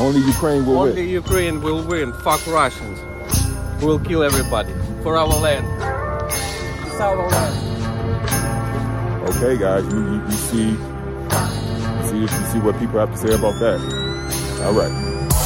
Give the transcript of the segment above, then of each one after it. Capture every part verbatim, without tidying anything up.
Only Ukraine will Only win. Ukraine will win. Fuck Russians. We'll kill everybody for our land. It's our land. Okay, guys, you, you, you see, you see, you see what people have to say about that. All right.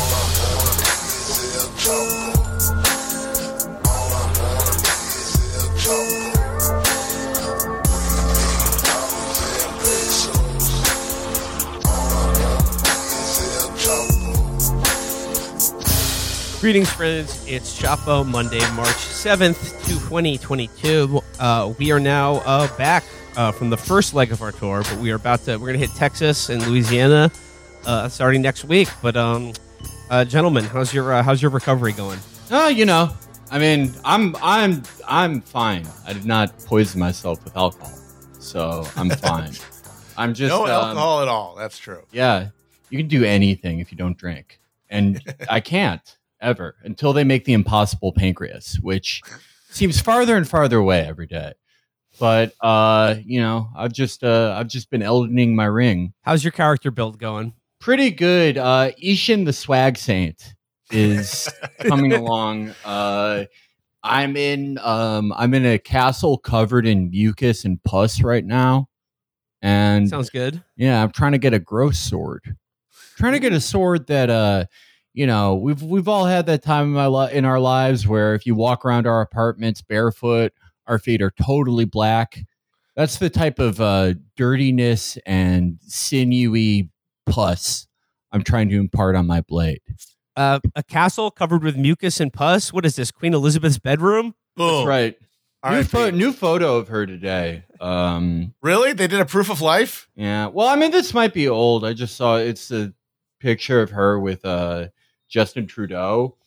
Greetings, friends. It's Chapo, Monday, March seventh, twenty twenty-two. Uh, we are now uh, back uh, from the first leg of our tour, but we are about to, we're going to hit Texas and Louisiana uh, starting next week. But, um, uh, gentlemen, how's your uh, how's your recovery going? Oh, you know, I mean, I'm I'm I'm fine. I did not poison myself with alcohol, so I'm fine. I'm just no um, alcohol at all. That's true. Yeah, you can do anything if you don't drink, and I can't. Ever until they make the impossible pancreas, which seems farther and farther away every day. But uh, you know, I've just uh, I've just been eldening my ring. How's your character build going? Pretty good. Uh, Ishin the Swag Saint is coming along. Uh, I'm in um, I'm in a castle covered in mucus and pus right now, and Sounds good. yeah, I'm trying to get a gross sword. Trying to get a sword that uh. You know, we've we've all had that time in my li- in our lives where if you walk around our apartments barefoot, our feet are totally black. That's the type of uh, dirtiness and sinewy pus I'm trying to impart on my blade. Uh, a castle covered with mucus and pus? What is this, Queen Elizabeth's bedroom? Boom. That's right. New, R I P. pho- new photo of her today. Um, Really? They did a proof of life? yeah. Well, I mean, this might be old. I just saw it's a picture of her with uh, Justin Trudeau.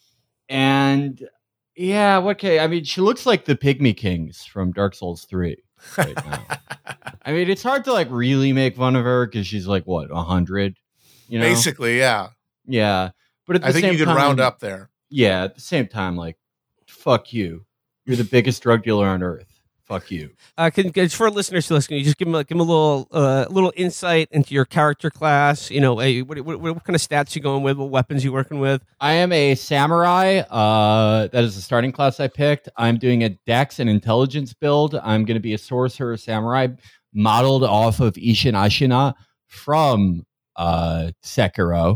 And yeah, okay. I mean, she looks like the Pygmy Kings from Dark Souls three right now. I mean, it's hard to like really make fun of her because she's like, what, one hundred? You know? Basically, yeah. Yeah. But at the I think same you could time, round up there. Yeah, at the same time, like, fuck you. You're the biggest drug dealer on earth. Fuck you. Uh, can, can for our listeners to listen, can you just give them a, give them a little uh, little insight into your character class? You know, a, what, what, what kind of stats you going with? What weapons you working with? I am a samurai. Uh, that is the starting class I picked. I'm doing a dex and intelligence build. I'm going to be a sorcerer samurai modeled off of Ishin Ashina from uh, Sekiro.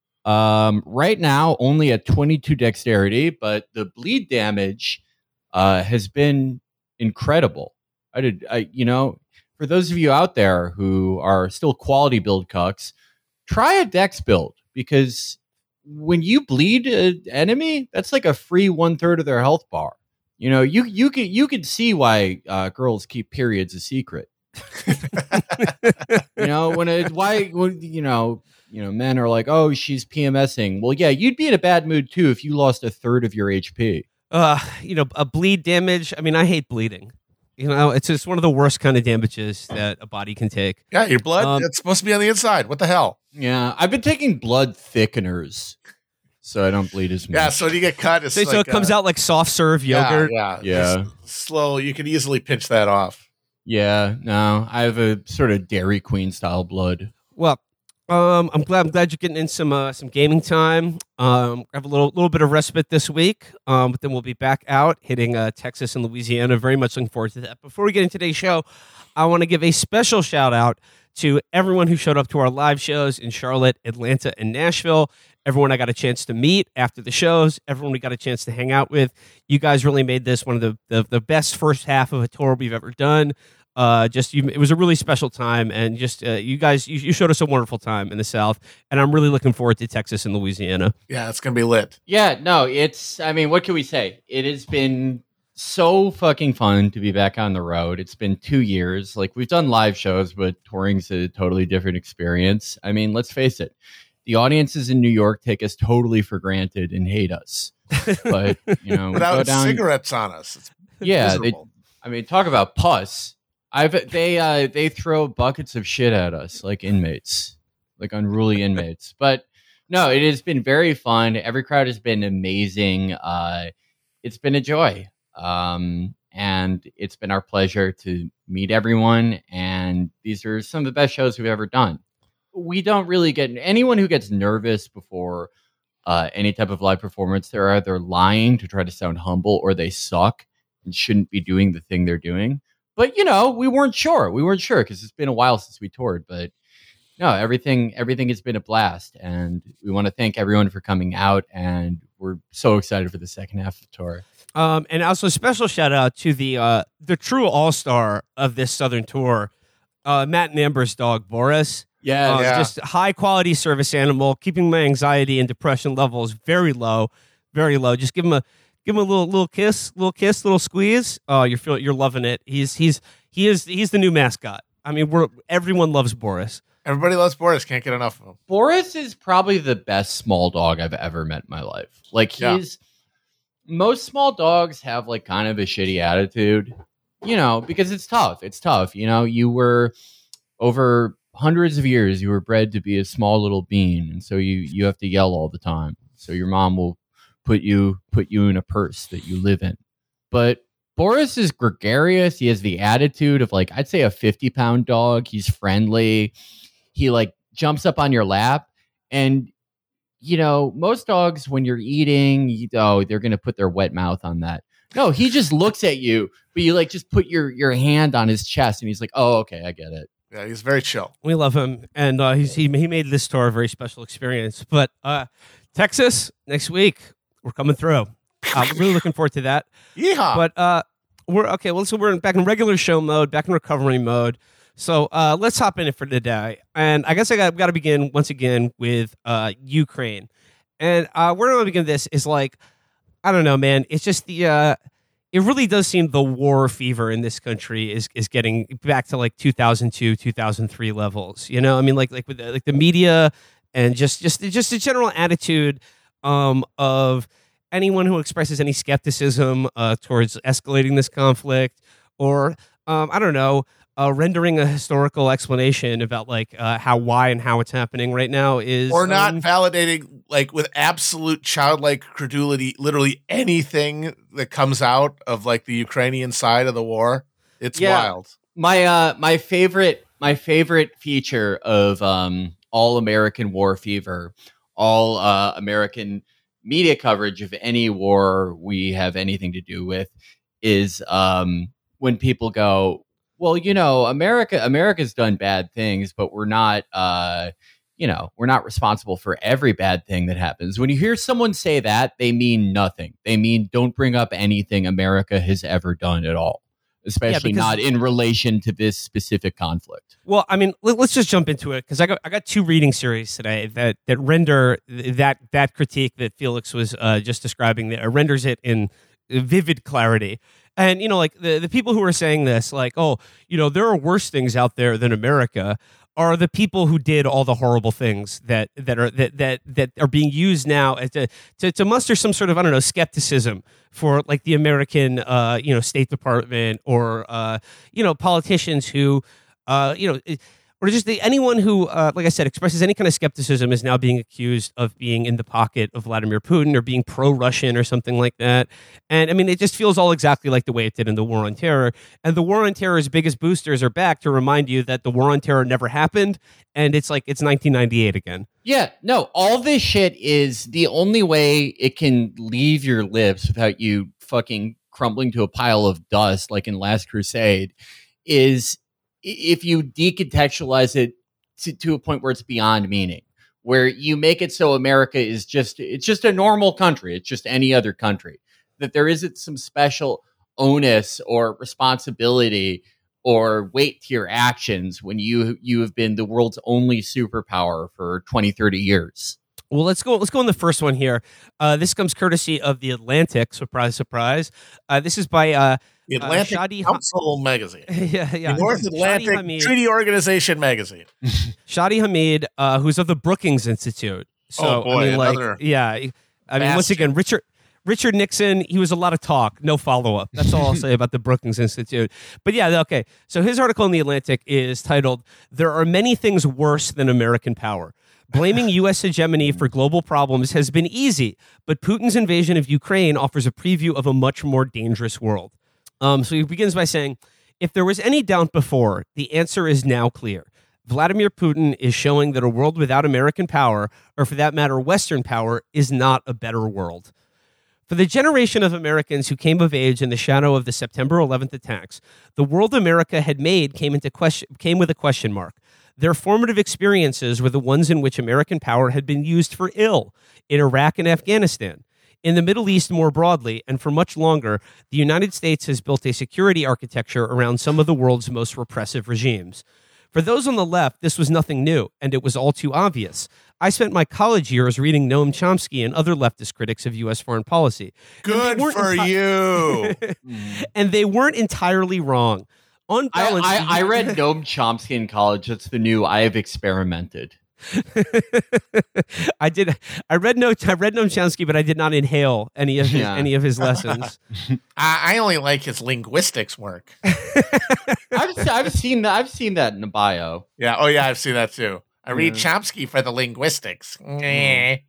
Um, right now, only at twenty-two dexterity, but the bleed damage uh, has been incredible. I did, I, you know, for those of you out there who are still quality build cucks, try a dex build because when you bleed an enemy, that's like a free one third of their health bar. You know, you you can you can see why uh, girls keep periods a secret. You know, when it why when, you know you know men are like, oh, she's PMSing. Well, yeah, you'd be in a bad mood too if you lost a third of your H P. Uh, you know, a bleed damage. I mean, I hate bleeding. You know, it's just one of the worst kind of damages that a body can take. Yeah, your blood, Um, it's supposed to be on the inside. What the hell? Yeah, I've been taking blood thickeners so I don't bleed as much. Yeah, so when you get cut, it's So, like, so it comes uh, out like soft serve yogurt. Yeah, Yeah. Just slow. You can easily pinch that off. Yeah, no, I have a sort of Dairy Queen style blood. Well, um, I'm glad I'm glad you're getting in some uh, some gaming time. Um, I have a little little bit of respite this week, um, but then we'll be back out hitting uh, Texas and Louisiana. Very much looking forward to that. Before we get into today's show, I want to give a special shout out to everyone who showed up to our live shows in Charlotte, Atlanta, and Nashville. Everyone I got a chance to meet after the shows. Everyone we got a chance to hang out with. You guys really made this one of the the, the best first half of a tour we've ever done. Uh, just you, it was a really special time, and just uh, you guys, you, you showed us a wonderful time in the South, and I'm really looking forward to Texas and Louisiana. Yeah, it's gonna be lit. Yeah, no, it's, I mean, what can we say? It has been so fucking fun to be back on the road. It's been two years. Like, we've done live shows, but touring's a totally different experience. I mean, let's face it. The audiences in New York take us totally for granted and hate us. But, you know, we go Without down, cigarettes on us. It's yeah, they, miserable. I mean, talk about pus. I've they uh they throw buckets of shit at us like inmates, like unruly inmates. But no, it has been very fun. Every crowd has been amazing. Uh, it's been a joy, um, and it's been our pleasure to meet everyone. And these are some of the best shows we've ever done. we don't really get anyone who gets nervous before uh, any type of live performance. They're either lying to try to sound humble or they suck and shouldn't be doing the thing they're doing. But, you know, we weren't sure. We weren't sure because it's been a while since we toured. But no, everything everything has been a blast. And we want to thank everyone for coming out. And we're so excited for the second half of the tour. Um, and also a special shout out to the uh, the true all-star of this Southern tour, uh, Matt and Amber's dog, Boris. Yeah, Uh, yeah. Just high-quality service animal, keeping my anxiety and depression levels very low, very low. Just give him a give him a little little kiss, little kiss, little squeeze. Oh, you're feeling, you're loving it. He's he's he is he's the new mascot. I mean, we're everyone loves Boris. Everybody loves Boris. Can't get enough of him. Boris is probably the best small dog I've ever met in my life. Like he's Yeah. most small dogs have like kind of a shitty attitude, you know, because it's tough. It's tough. You know, you were over hundreds of years, you were bred to be a small little bean. And so you, you have to yell all the time. So your mom will put you, put you in a purse that you live in. But Boris is gregarious. He has the attitude of like, I'd say a fifty pound dog. He's friendly. He like jumps up on your lap and, you know, most dogs, when you're eating, you, oh, they're going to put their wet mouth on that. No, he just looks at you, but you like just put your, your hand on his chest and he's like, oh, okay, I get it. Yeah, he's very chill. We love him, and uh, he's, he he made this tour a very special experience. But uh, Texas next week, we're coming through. I'm really looking forward to that. Yeehaw. But uh, we're okay. Well, so we're back in regular show mode, back in recovery mode. So uh, let's hop in it for today. And I guess I got, got to begin once again with uh, Ukraine. And uh, where do I begin this is like, I don't know, man. It's just the, uh, it really does seem the war fever in this country is is getting back to like two thousand two, two thousand three levels. You know, I mean, like like with the, like the media and just just just a general attitude um, of anyone who expresses any skepticism uh, towards escalating this conflict or um, I don't know. Uh, rendering a historical explanation about like uh, how, why, and how it's happening right now is, or not um, validating, like with absolute childlike credulity, literally anything that comes out of like the Ukrainian side of the war. It's Yeah. wild. My uh my favorite my favorite feature of um all American war fever, all uh American media coverage of any war we have anything to do with is um when people go, well, you know, America America's done bad things, but we're not uh you know, we're not responsible for every bad thing that happens. When you hear someone say that, they mean nothing. They mean don't bring up anything America has ever done at all. Especially because- not in relation to this specific conflict. Well, I mean, let, let's just jump into it because I got I got two reading series today that that render that that critique that Felix was uh, just describing that renders it in vivid clarity. And you know, like the the people who are saying this, like, oh, you know, there are worse things out there than America, are the people who did all the horrible things that that are that that that are being used now as to to, to muster some sort of I don't know skepticism for like the American uh, you know State Department or uh, you know politicians who uh, you know. It, Or just the, anyone who, uh, like I said, expresses any kind of skepticism is now being accused of being in the pocket of Vladimir Putin or being pro-Russian or something like that. And I mean, it just feels all exactly like the way it did in the War on Terror. And the War on Terror's biggest boosters are back to remind you that the War on Terror never happened. And it's like it's nineteen ninety-eight again. Yeah, no, all this shit is the only way it can leave your lips without you fucking crumbling to a pile of dust like in Last Crusade is if you decontextualize it to, to a point where it's beyond meaning, where you make it so America is just, it's just a normal country. It's just any other country, that there isn't some special onus or responsibility or weight to your actions when you, you have been the world's only superpower for twenty, thirty years. Well, let's go. Let's go on the first one here. Uh, this comes courtesy of The Atlantic. Surprise, surprise. Uh, this is by uh, The Atlantic uh, Shadi Ha- Council magazine. yeah, yeah. The North Shadi Atlantic Hamid. Treaty Organization magazine. Shadi Hamid, uh, who's of the Brookings Institute. So, Oh, boy, I mean, like, another yeah. I mean, once bastion. again, Richard Richard Nixon, he was a lot of talk, no follow up. That's all I'll say about the Brookings Institute. But yeah, okay. So his article in The Atlantic is titled, "There Are Many Things Worse Than American Power. Blaming U S hegemony for global problems has been easy, but Putin's invasion of Ukraine offers a preview of a much more dangerous world." Um, so he begins by saying, "If there was any doubt before, the answer is now clear. Vladimir Putin is showing that a world without American power, or for that matter, Western power, is not a better world. For the generation of Americans who came of age in the shadow of the September eleventh attacks, the world America had made came into question, came with a question mark. Their formative experiences were the ones in which American power had been used for ill in Iraq and Afghanistan. In the Middle East more broadly, and for much longer, the United States has built a security architecture around some of the world's most repressive regimes. For those on the left, this was nothing new, and it was all too obvious. I spent my college years reading Noam Chomsky and other leftist critics of U S foreign policy. Good for enti- you. And they weren't entirely wrong. On balance, I, I, I read Noam Chomsky in college. That's the new I have experimented. I did. I read no. I read Noam Chomsky, but I did not inhale any of his, Yeah. any of his lessons. I, I only like his linguistics work. I've, I've seen that. I've seen that in the bio. Yeah. Oh, yeah. I've seen that too. I read Yeah. Chomsky for the linguistics. Nyeh.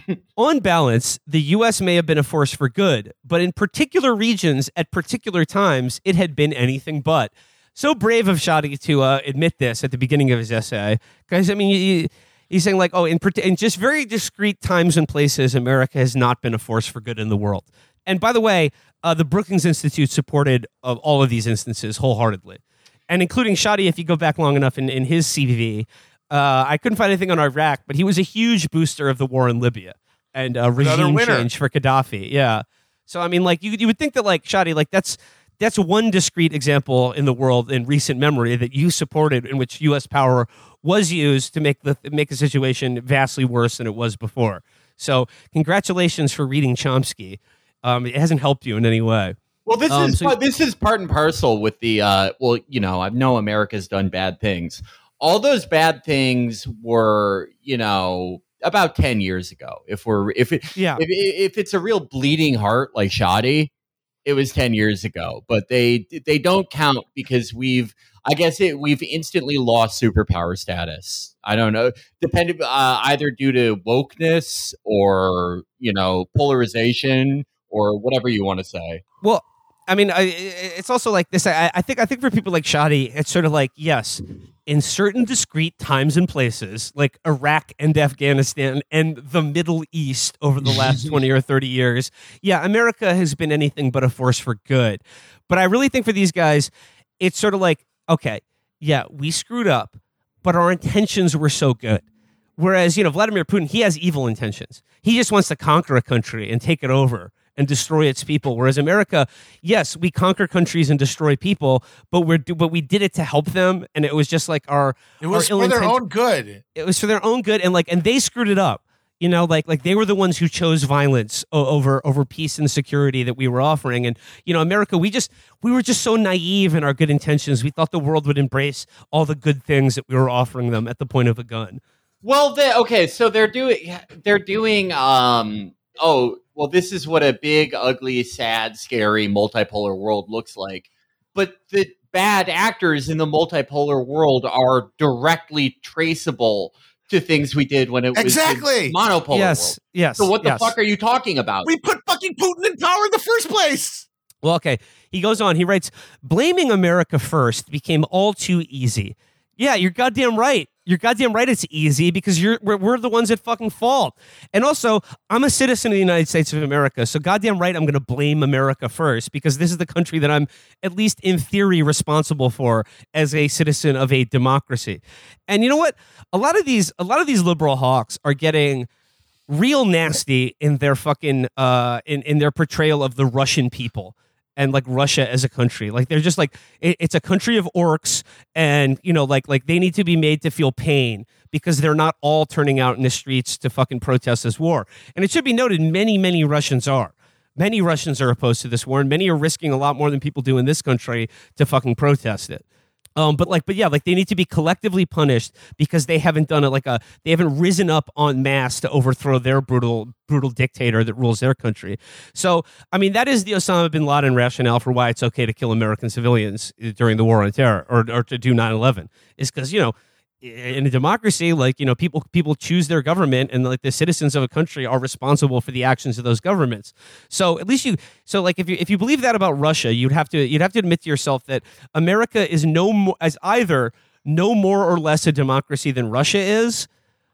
On balance, the U S may have been a force for good, but in particular regions at particular times, it had been anything but. So brave of Shadi to uh, admit this at the beginning of his essay, because I mean, he, he's saying like, oh, in, in just very discrete times and places, America has not been a force for good in the world. And by the way, uh, the Brookings Institute supported uh, all of these instances wholeheartedly, and including Shadi. If you go back long enough in, in his C V V, uh, I couldn't find anything on Iraq, but he was a huge booster of the war in Libya and uh, regime winner. change for Gaddafi. Yeah. So I mean, like you, you would think that like Shadi, like that's. That's one discrete example in the world in recent memory that you supported in which U S power was used to make the make the situation vastly worse than it was before. So congratulations for reading Chomsky. Um, it hasn't helped you in any way. Well, this Um, is so- this is part and parcel with the uh, well, you know, I know America's done bad things. All those bad things were, you know, about ten years ago. If we're if it Yeah. if, if it's a real bleeding heart like Shadi, it was ten years ago. But they they don't count because we've I guess it we've instantly lost superpower status. I don't know, depending uh, either due to wokeness or, you know, polarization or whatever you want to say. Well, I mean, I, it's also like this. I, I think I think for people like Shadi, it's sort of like, yes, in certain discrete times and places, like Iraq and Afghanistan and the Middle East over the last twenty or thirty years, yeah, America has been anything but a force for good. But I really think for these guys, it's sort of like, okay, yeah, we screwed up, but our intentions were so good. Whereas, you know, Vladimir Putin, he has evil intentions. He just wants to conquer a country and take it over and destroy its people. Whereas America, yes, we conquer countries and destroy people, but we're but we did it to help them, and it was just like our It was our for their ill-intent- own good. It was for their own good, and like and they screwed it up. You know, like like they were the ones who chose violence o- over over peace and security that we were offering. And you know, America, we just we were just so naive in our good intentions. We thought the world would embrace all the good things that we were offering them at the point of a gun. Well, they, okay, so they're doing they're doing um oh, well, this is what a big, ugly, sad, scary multipolar world looks like. But the bad actors in the multipolar world are directly traceable to things we did when it was Exactly. the monopolar yes, world. yes. So what the yes. fuck are you talking about? We put fucking Putin in power in the first place. Well, okay. He goes on. He writes, blaming America first became all too easy. Yeah, you're goddamn right. You're goddamn right. It's easy because you're we're, we're the ones at fucking fault. And also, I'm a citizen of the United States of America, so goddamn right, I'm going to blame America first because this is the country that I'm at least in theory responsible for as a citizen of a democracy. And you know what? A lot of these, a lot of these liberal hawks are getting real nasty in their fucking uh in in their portrayal of the Russian people. And like Russia as a country, like they're just like it, it's a country of orcs, and you know, like like they need to be made to feel pain because they're not all turning out in the streets to fucking protest this war. And it should be noted, many many Russians are, many Russians are opposed to this war, and many are risking a lot more than people do in this country to fucking protest it. Um, but like, but yeah, like they need to be collectively punished because they haven't done it. Like a, they haven't risen up en masse to overthrow their brutal, brutal dictator that rules their country. So, I mean, that is the Osama bin Laden rationale for why it's okay to kill American civilians during the war on terror or or to do nine eleven. Is because you know, in a democracy, like you know, people people choose their government, and like the citizens of a country are responsible for the actions of those governments. So at least you, so like if you if you believe that about Russia, you'd have to you'd have to admit to yourself that America is no more as either no more or less a democracy than Russia is,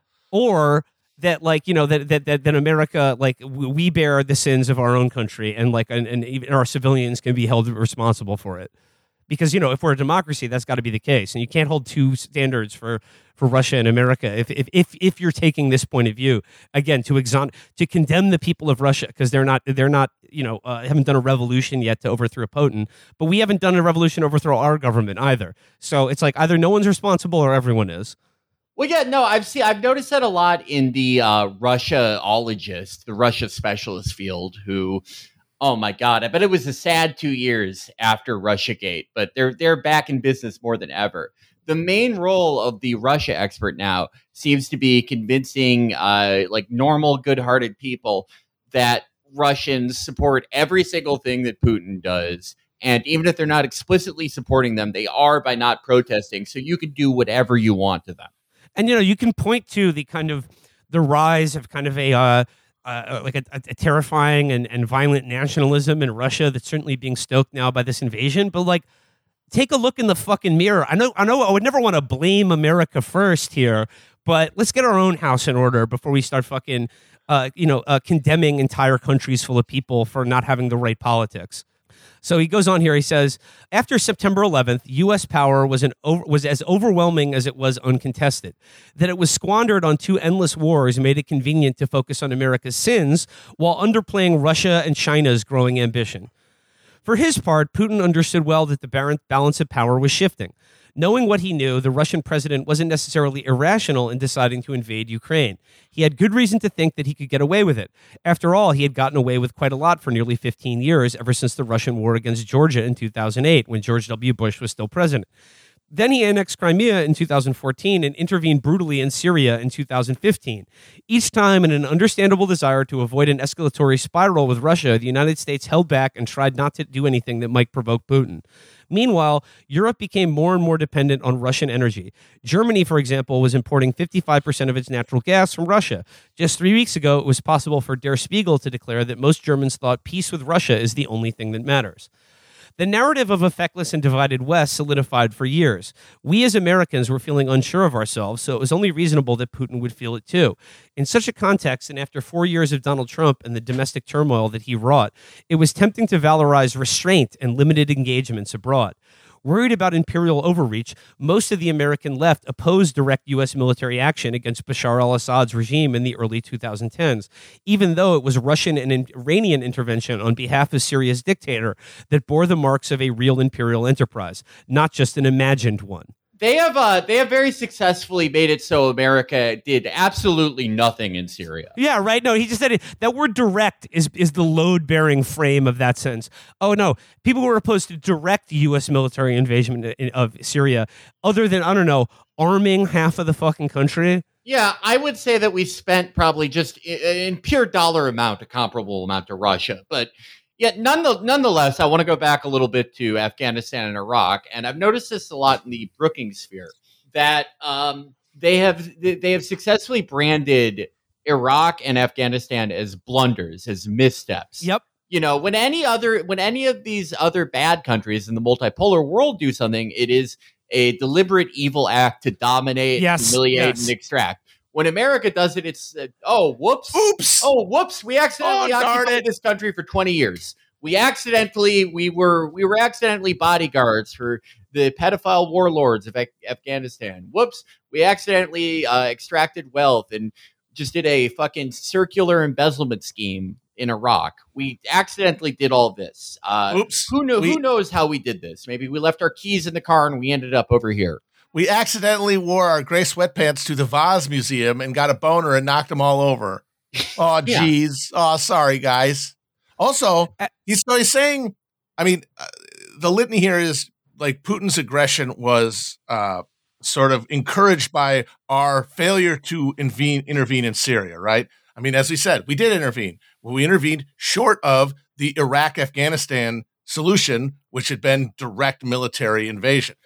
or that like you know that that that, that America like we bear the sins of our own country and like and, and even our civilians can be held responsible for it. Because, you know, if we're a democracy, that's got to be the case. And you can't hold two standards for, for Russia and America if, if if if you're taking this point of view. Again, to exon- to condemn the people of Russia because they're not, they're not you know, uh, haven't done a revolution yet to overthrow Putin. But we haven't done a revolution to overthrow our government either. So it's like either no one's responsible or everyone is. Well, yeah, no, I've seen, I've noticed that a lot in the uh, Russia-ologist, the Russia specialist field, who... Oh my God! I bet it was a sad two years after Russiagate, but they're they're back in business more than ever. The main role of the Russia expert now seems to be convincing, uh, like normal, good-hearted people that Russians support every single thing that Putin does, and even if they're not explicitly supporting them, they are by not protesting. So you can do whatever you want to them. And you know, you can point to the kind of the rise of kind of a. Uh, Uh, like a, a terrifying and, and violent nationalism in Russia that's certainly being stoked now by this invasion. But like, take a look in the fucking mirror. I know, I know, I would never want to blame America first here, but let's get our own house in order before we start fucking, uh, you know, uh, condemning entire countries full of people for not having the right politics. So he goes on here. He says, after September eleventh, U S power was an over, was as overwhelming as it was uncontested. That it was squandered on two endless wars made it convenient to focus on America's sins while underplaying Russia and China's growing ambition. For his part, Putin understood well that the balance of power was shifting. Knowing what he knew, the Russian president wasn't necessarily irrational in deciding to invade Ukraine. He had good reason to think that he could get away with it. After all, he had gotten away with quite a lot for nearly fifteen years, ever since the Russian war against Georgia in two thousand eight, when George W. Bush was still president. Then he annexed Crimea in two thousand fourteen and intervened brutally in Syria in two thousand fifteen. Each time, in an understandable desire to avoid an escalatory spiral with Russia, the United States held back and tried not to do anything that might provoke Putin. Meanwhile, Europe became more and more dependent on Russian energy. Germany, for example, was importing fifty-five percent of its natural gas from Russia. Just three weeks ago, it was possible for Der Spiegel to declare that most Germans thought peace with Russia is the only thing that matters. The narrative of a feckless and divided West solidified for years. We as Americans were feeling unsure of ourselves, so it was only reasonable that Putin would feel it too. In such a context, and after four years of Donald Trump and the domestic turmoil that he wrought, it was tempting to valorize restraint and limited engagements abroad. Worried about imperial overreach, most of the American left opposed direct U S military action against Bashar al-Assad's regime in the early twenty tens, even though it was Russian and Iranian intervention on behalf of Syria's dictator that bore the marks of a real imperial enterprise, not just an imagined one. They have uh, they have very successfully made it so America did absolutely nothing in Syria. Yeah, right. No, he just said it. That word direct is is the load-bearing frame of that sentence. Oh, no. People were opposed to direct U S military invasion of Syria other than, I don't know, arming half of the fucking country. Yeah, I would say that we spent probably just in pure dollar amount a comparable amount to Russia. But yet, nonetheless, I want to go back a little bit to Afghanistan and Iraq, and I've noticed this a lot in the Brookings sphere that um, they have they have successfully branded Iraq and Afghanistan as blunders, as missteps. Yep. You know, when any other when any of these other bad countries in the multipolar world do something, it is a deliberate evil act to dominate, yes, humiliate, yes. and extract. When America does it, it's, uh, oh, whoops. Oops. Oh, whoops. We accidentally Oh, darn occupied it. this country for twenty years. We accidentally, we were we were accidentally bodyguards for the pedophile warlords of Af- Afghanistan. Whoops. We accidentally uh, extracted wealth and just did a fucking circular embezzlement scheme in Iraq. We accidentally did all this. Uh, Oops. Who, know, We- who knows how we did this? Maybe we left our keys in the car and we ended up over here. We accidentally wore our gray sweatpants to the Vaz Museum and got a boner and knocked them all over. Oh, Yeah. geez. Oh, sorry, guys. Also, he's, so he's saying, I mean, uh, the litany here is like Putin's aggression was uh, sort of encouraged by our failure to intervene, intervene in Syria, right? I mean, as we said, we did intervene. Well, we intervened short of the Iraq-Afghanistan solution, which had been direct military invasion.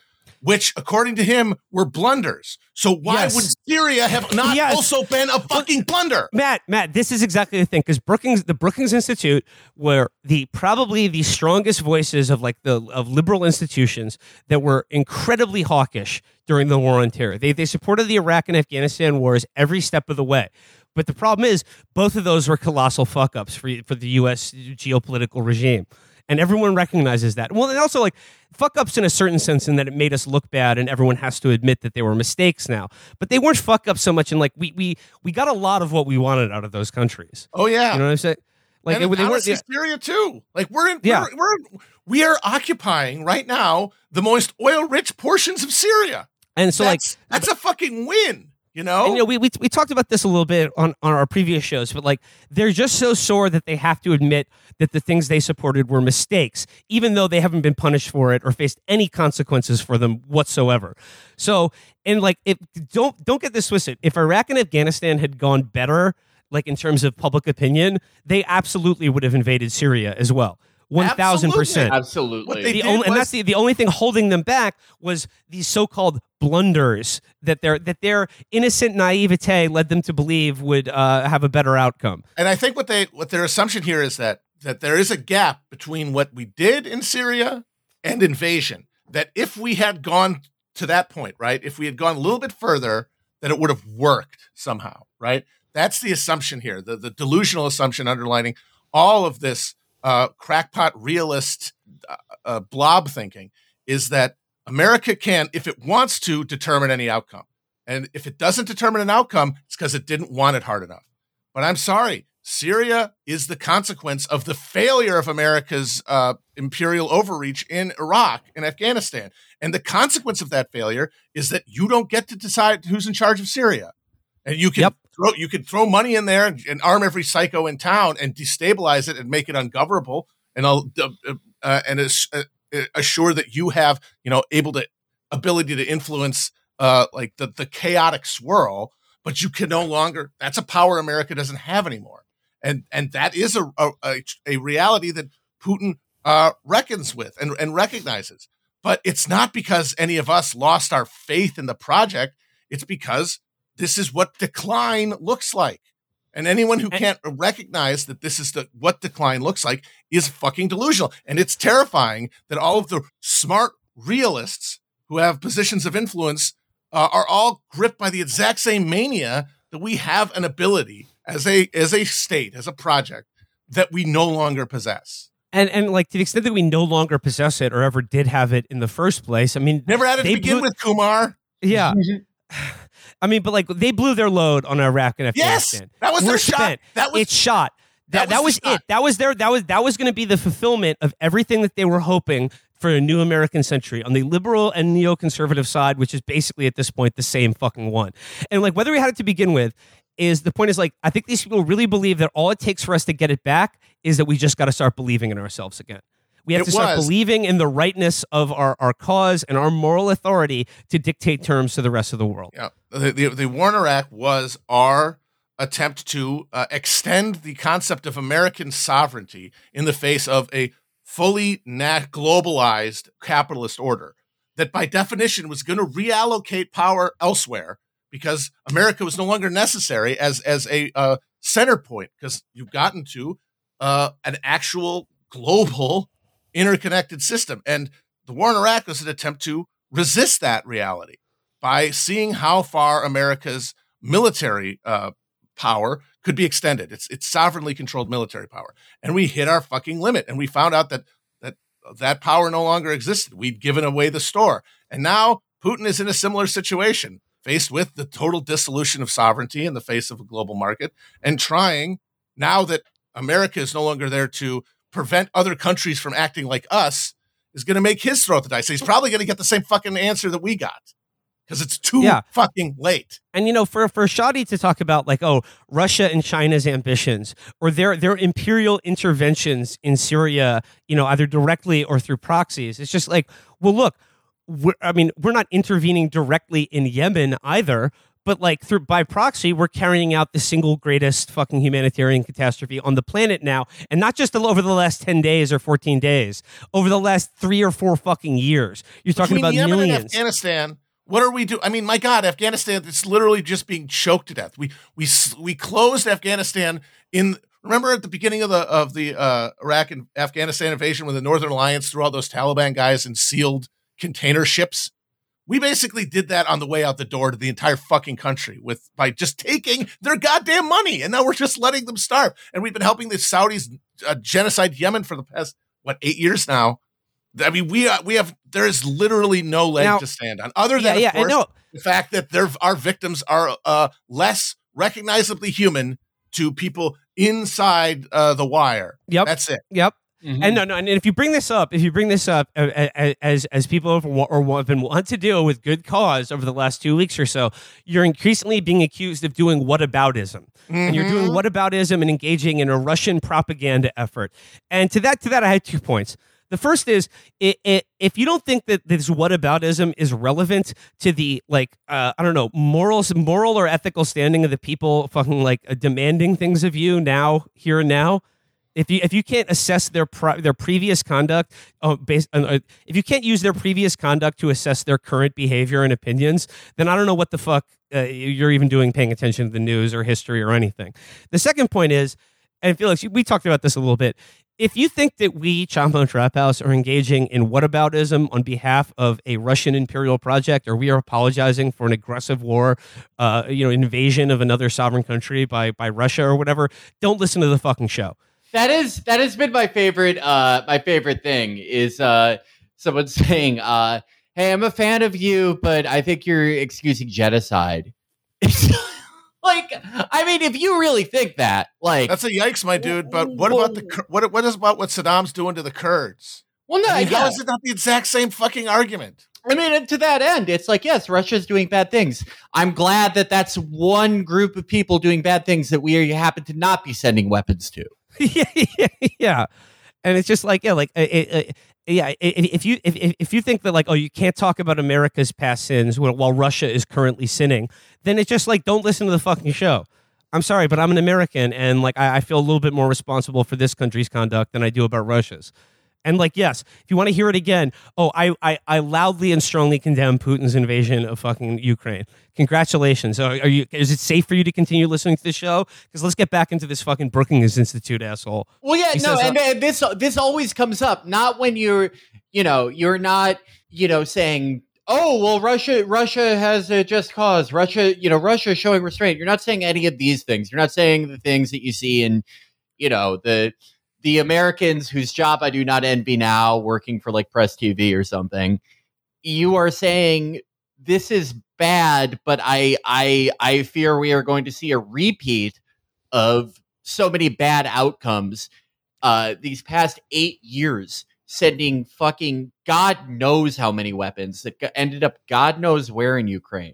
which, according to him, were blunders. So why Yes. would Syria have not Yes. also been a fucking blunder? Matt, Matt, this is exactly the thing, because Brookings, the Brookings Institute were the probably the strongest voices of like the of liberal institutions that were incredibly hawkish during the war on terror. They they supported the Iraq and Afghanistan wars every step of the way. But the problem is, both of those were colossal fuck ups for for the U S geopolitical regime. And everyone recognizes that. Well, and also like fuck ups in a certain sense in that it made us look bad, and everyone has to admit that they were mistakes now. But they weren't fuck ups so much in like we we we got a lot of what we wanted out of those countries. Oh yeah, You know what I'm saying? Like and it, they weren't. honestly, Syria too. Like we're in, Yeah. we're, we're we are occupying right now the most oil-rich portions of Syria. And so like that's, that's a fucking win. You know, And, you know, we, we we talked about this a little bit on, on our previous shows, but like they're just so sore that they have to admit that the things they supported were mistakes, even though they haven't been punished for it or faced any consequences for them whatsoever. So, and like, if don't don't get this twisted. If Iraq and Afghanistan had gone better, like in terms of public opinion, they absolutely would have invaded Syria as well. One thousand percent. Absolutely. What they The did only, and was- that's the, the only thing holding them back was these so-called blunders that their that their innocent naivete led them to believe would uh, have a better outcome. And I think what they what their assumption here is that that there is a gap between what we did in Syria and invasion. That if we had gone to that point, right? If we had gone a little bit further, that it would have worked somehow, right? That's the assumption here, the, the delusional assumption underlining all of this uh, crackpot realist uh, uh, blob thinking is that America can, if it wants to, determine any outcome. And if it doesn't determine an outcome, it's because it didn't want it hard enough. But I'm sorry, Syria is the consequence of the failure of America's uh, imperial overreach in Iraq and Afghanistan. And the consequence of that failure is that you don't get to decide who's in charge of Syria. And you can Yep. throw you can throw money in there and, and arm every psycho in town and destabilize it and make it ungovernable and uh, uh, and uh, assure that you have, you know, able to ability to influence uh, like the the chaotic swirl. But you can no longer. That's a power America doesn't have anymore. And and that is a a, a reality that Putin uh, reckons with and, and recognizes. But it's not because any of us lost our faith in the project. It's because this is what decline looks like. And anyone who can't recognize that this is the what decline looks like is fucking delusional. And it's terrifying that all of the smart realists who have positions of influence uh, are all gripped by the exact same mania that we have an ability as a as a state, as a project, that we no longer possess. And and like to the extent that we no longer possess it or ever did have it in the first place, I mean, Never had it to they begin blew- with, Kumar. yeah. I mean, but like they blew their load on Iraq and Yes, Afghanistan. that was We're their shot. spent. That was it's shot. That that that was was, the shot. it. That was their that was that was going to be the fulfillment of everything that they were hoping for a new American century on the liberal and neoconservative side, which is basically at this point the same fucking one. And like whether we had it to begin with, is the point is like I think these people really believe that all it takes for us to get it back is that we just got to start believing in ourselves again. We have It to start was. believing in the rightness of our, our cause and our moral authority to dictate terms to the rest of the world. Yeah, the, the, the war in Iraq was our attempt to uh, extend the concept of American sovereignty in the face of a fully nat- globalized capitalist order that by definition was going to reallocate power elsewhere because America was no longer necessary as, as a uh, center point because you've gotten to uh, an actual global interconnected system. And the war in Iraq was an attempt to resist that reality by seeing how far America's military uh, power could be extended. It's it's sovereignly controlled military power. And we hit our fucking limit. And we found out that that that power no longer existed. We'd given away the store. And now Putin is in a similar situation, faced with the total dissolution of sovereignty in the face of a global market and trying, now that America is no longer there to prevent other countries from acting like us, is going to make his throw at the dice. So he's probably going to get the same fucking answer that we got because it's too Yeah. fucking late. And you know, for for Shadi to talk about like, oh, Russia and China's ambitions or their their imperial interventions in Syria, you know, either directly or through proxies, it's just like, well, look, we're, I mean, we're not intervening directly in Yemen either. but like through by proxy, we're carrying out the single greatest fucking humanitarian catastrophe on the planet now, and not just over the last ten days or fourteen days, over the last three or four fucking years. You're talking Between about Yemen millions. and Afghanistan. What are we doing? I mean, my God, Afghanistan, it's literally just being choked to death. We we we closed Afghanistan in, remember at the beginning of the of the uh, Iraq and Afghanistan invasion when the Northern Alliance threw all those Taliban guys in sealed container ships? We basically did that on the way out the door to the entire fucking country with by just taking their goddamn money. And now we're just letting them starve. And we've been helping the Saudis uh, genocide Yemen for the past, what, eight years now. I mean, we uh, we have there is literally no leg Now, to stand on, other than yeah, of yeah, I course, know. the fact that their our victims are uh, less recognizably human to people inside uh, the wire. Yep. That's it. Yep. Mhm. And no, no, and if you bring this up, if you bring this up uh, uh, as as people have wa- or have been want to do with good cause over the last two weeks or so, you're increasingly being accused of doing whataboutism, and you're doing whataboutism and engaging in a Russian propaganda effort. And to that, to that, I had two points. The first is, it, it, if you don't think that this whataboutism is relevant to the, like, uh, I don't know, morals, moral or ethical standing of the people fucking, like, uh, demanding things of you now, here and now, if you if you can't assess their pri- their previous conduct, uh, based on, uh, if you can't use their previous conduct to assess their current behavior and opinions, then I don't know what the fuck uh, you're even doing paying attention to the news or history or anything. The second point is, and Felix, we talked about this a little bit. If you think that we, Chapo Trap House, are engaging in whataboutism on behalf of a Russian imperial project, or we are apologizing for an aggressive war, uh, you know, invasion of another sovereign country by by Russia or whatever, don't listen to the fucking show. That is that has been my favorite. Uh, my favorite thing is uh, someone saying, uh, "Hey, I'm a fan of you, but I think you're excusing genocide." It's like, I mean, if you really think that, like, That's a yikes, my dude. But what about the Kur- what? What is about what Saddam's doing to the Kurds? well, no, I mean, yeah. how is it not the exact same fucking argument? I mean, and to that end, it's like, yes, Russia's doing bad things. I'm glad that that's one group of people doing bad things that we happen to not be sending weapons to. yeah, yeah, yeah, and it's just like yeah, like uh, uh, yeah. If, if you if if you think that like oh you can't talk about America's past sins while, while Russia is currently sinning, then it's just like don't listen to the fucking show. I'm sorry, but I'm an American, and like I, I feel a little bit more responsible for this country's conduct than I do about Russia's. And like, yes, if you want to hear it again, oh, I, I, I loudly and strongly condemn Putin's invasion of fucking Ukraine. Congratulations. Are, are you? Is it safe for you to continue listening to the show? Because let's get back into this fucking Brookings Institute asshole. Well, yeah, He no, says, and, uh, and this this always comes up. Not when you're, you know, you're not, you know, saying, oh, well, Russia Russia has a just cause. Russia, you know, Russia is showing restraint. You're not saying any of these things. You're not saying the things that you see in, you know, the. The Americans whose job I do not envy now, working for like Press T V or something, you are saying this is bad, but I I I fear we are going to see a repeat of so many bad outcomes uh, these past eight years, sending fucking God knows how many weapons that g- ended up God knows where in Ukraine.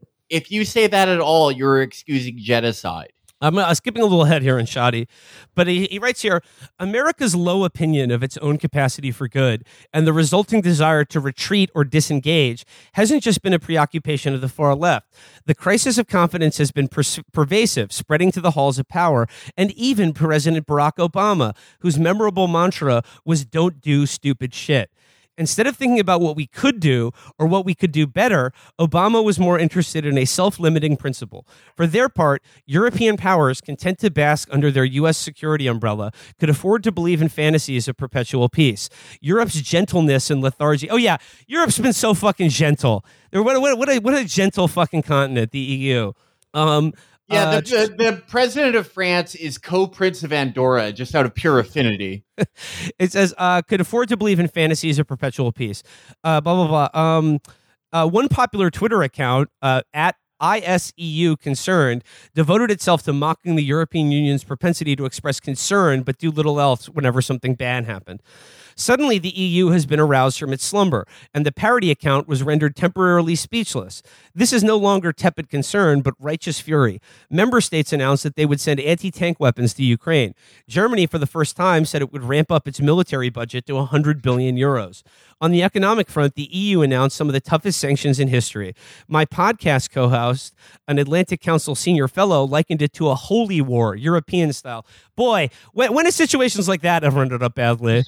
If you say that at all, you're excusing genocide. I'm uh, skipping a little ahead here on Shoddy, but he, he writes here, America's low opinion of its own capacity for good and the resulting desire to retreat or disengage hasn't just been a preoccupation of the far left. The crisis of confidence has been per- pervasive, spreading to the halls of power, and even President Barack Obama, whose memorable mantra was don't do stupid shit. Instead of thinking about what we could do or what we could do better, Obama was more interested in a self-limiting principle. For their part, European powers, content to bask under their U S security umbrella, could afford to believe in fantasies of perpetual peace. Europe's gentleness and lethargy. Oh yeah, Europe's been so fucking gentle. They're, what, what, what, a, what a gentle fucking continent, the E U. Um, Yeah, uh, the, the, the president of France is co-prince of Andorra, just out of pure affinity. It says, uh, could afford to believe in fantasies of perpetual peace. Uh, blah, blah, blah. Um, uh, one popular Twitter account, uh, at I S E U Concerned, devoted itself to mocking the European Union's propensity to express concern but do little else whenever something bad happened. Suddenly, the E U has been aroused from its slumber, and the parody account was rendered temporarily speechless. This is no longer tepid concern, but righteous fury. Member states announced that they would send anti-tank weapons to Ukraine. Germany, for the first time, said it would ramp up its military budget to one hundred billion euros. On the economic front, the E U announced some of the toughest sanctions in history. My podcast co-host, Holocaust, an Atlantic Council senior fellow likened it to a holy war, European style. Boy, when, when have situations like that ever ended up badly?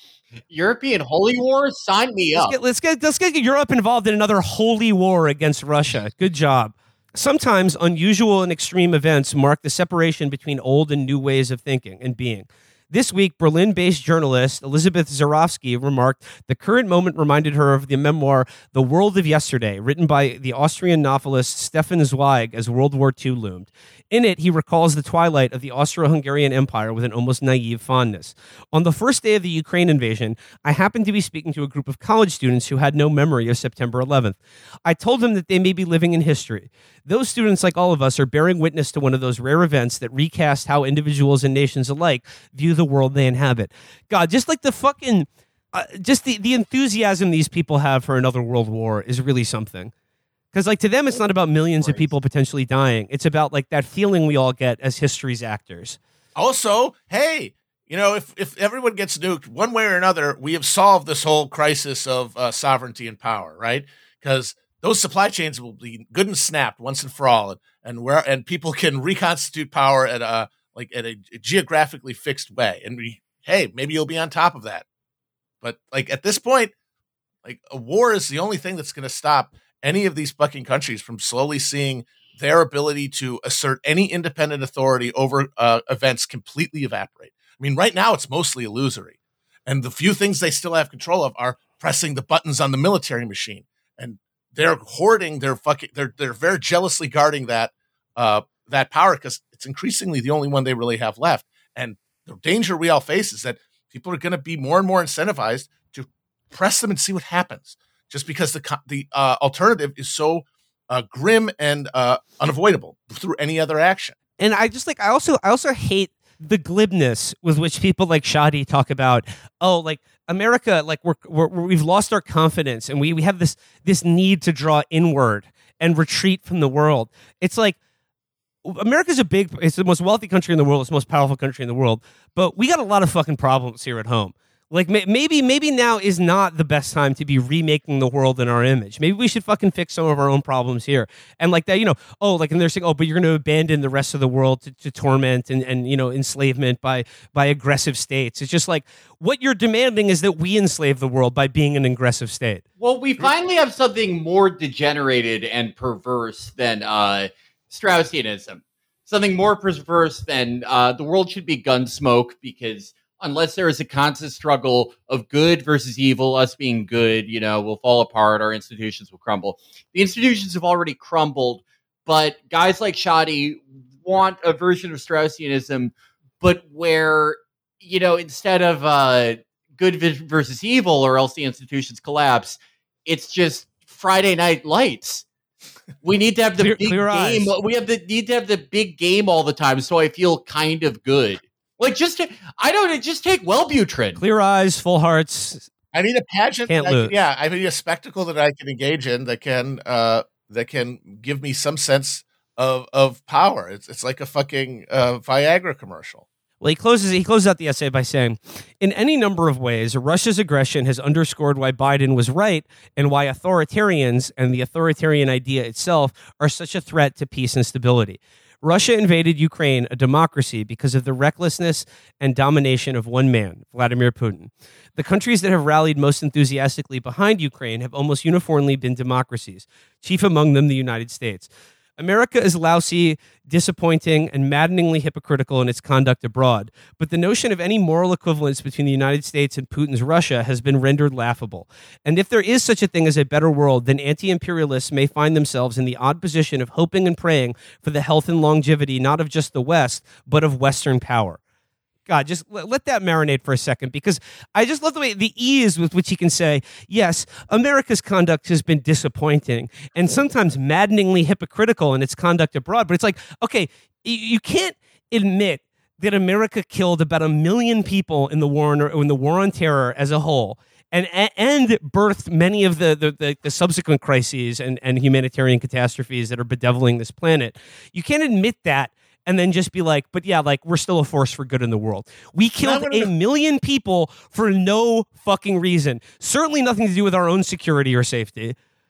European holy war? Sign me let's up. Get, let's get let's get Europe involved in another holy war against Russia. Good job. Sometimes unusual and extreme events mark the separation between old and new ways of thinking and being. This week, Berlin-based journalist Elizabeth Zarowski remarked the current moment reminded her of the memoir The World of Yesterday, written by the Austrian novelist Stefan Zweig as World War Two loomed. In it, he recalls the twilight of the Austro-Hungarian Empire with an almost naive fondness. On the first day of the Ukraine invasion, I happened to be speaking to a group of college students who had no memory of September eleventh. I told them that they may be living in history. Those students, like all of us, are bearing witness to one of those rare events that recast how individuals and nations alike view the world they inhabit. God, just like the fucking, uh, just the, the enthusiasm these people have for another world war is really something. Because, like, to them, it's not about millions of people potentially dying. It's about, like, that feeling we all get as history's actors. Also, hey, you know, if, if everyone gets nuked, one way or another, we have solved this whole crisis of uh, sovereignty and power, right? Because those supply chains will be good and snapped once and for all, and and where and people can reconstitute power at a like at a geographically fixed way. And we, hey, maybe you'll be on top of that. But like at this point, like a war is the only thing that's going to stop any of these fucking countries from slowly seeing their ability to assert any independent authority over uh, events completely evaporate. I mean, right now it's mostly illusory. And the few things they still have control of are pressing the buttons on the military machine. And they're hoarding their fucking, they're, they're very jealously guarding that, uh, that power because it's increasingly the only one they really have left. And the danger we all face is that people are going to be more and more incentivized to press them and see what happens. Just because the the uh, alternative is so uh, grim and uh, unavoidable through any other action. And I just like I also I also hate the glibness with which people like Shadi talk about, oh, like America, like we're, we're we've lost our confidence and we we have this this need to draw inward and retreat from the world. It's like America's a big, it's the most wealthy country in the world, it's the most powerful country in the world, but we got a lot of fucking problems here at home. Like maybe maybe now is not the best time to be remaking the world in our image. Maybe we should fucking fix some of our own problems here. And like that, you know, oh, like and they're saying, oh, but you're going to abandon the rest of the world to, to torment and, and, you know, enslavement by by aggressive states. It's just like what you're demanding is that we enslave the world by being an aggressive state. Well, we finally have something more degenerated and perverse than uh, Straussianism. Something more perverse than uh, the world should be Gunsmoke because unless there is a constant struggle of good versus evil, us being good, you know, will fall apart, our institutions will crumble. The institutions have already crumbled, but guys like Shadi want a version of Straussianism, but where, you know, instead of uh, good versus evil or else the institutions collapse, it's just Friday Night Lights. We need to have the clear, big clear game. eyes. We have the need to have the big game all the time, so I feel kind of good. Like, just, to, I don't just take Wellbutrin. Clear eyes, full hearts. I need a pageant. Can't that I lose. can, yeah, I need a spectacle that I can engage in that can uh, that can give me some sense of of power. It's it's like a fucking uh, Viagra commercial. Well, he closes he closes out the essay by saying, in any number of ways, Russia's aggression has underscored why Biden was right and why authoritarians and the authoritarian idea itself are such a threat to peace and stability. Russia invaded Ukraine, a democracy, because of the recklessness and domination of one man, Vladimir Putin. The countries that have rallied most enthusiastically behind Ukraine have almost uniformly been democracies, chief among them the United States. America is lousy, disappointing, and maddeningly hypocritical in its conduct abroad, but the notion of any moral equivalence between the United States and Putin's Russia has been rendered laughable. And if there is such a thing as a better world, then anti-imperialists may find themselves in the odd position of hoping and praying for the health and longevity not of just the West, but of Western power. God, just let that marinate for a second, because I just love the way the ease with which he can say, yes, America's conduct has been disappointing and sometimes maddeningly hypocritical in its conduct abroad. But it's like, okay, you can't admit that America killed about a million people in the war on, in the war on terror as a whole, and and birthed many of the the, the, the subsequent crises and, and humanitarian catastrophes that are bedeviling this planet. You can't admit that and then just be like, but yeah, like we're still a force for good in the world. We killed a million people for no fucking reason. Certainly nothing to do with our own security or safety. What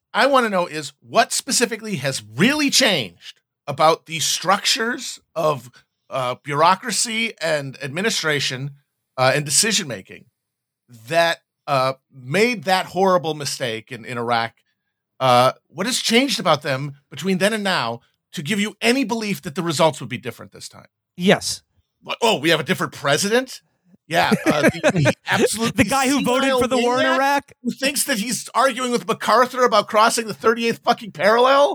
I want to know is what specifically has really changed about the structures of uh, bureaucracy and administration uh, and decision making that uh, made that horrible mistake in, in Iraq. Uh, what has changed about them between then and now to give you any belief that the results would be different this time? Yes. What, oh, we have a different president? Yeah. Uh, the, the, absolutely the guy who voted for the war in Iraq? Who thinks that he's arguing with MacArthur about crossing the thirty-eighth fucking parallel?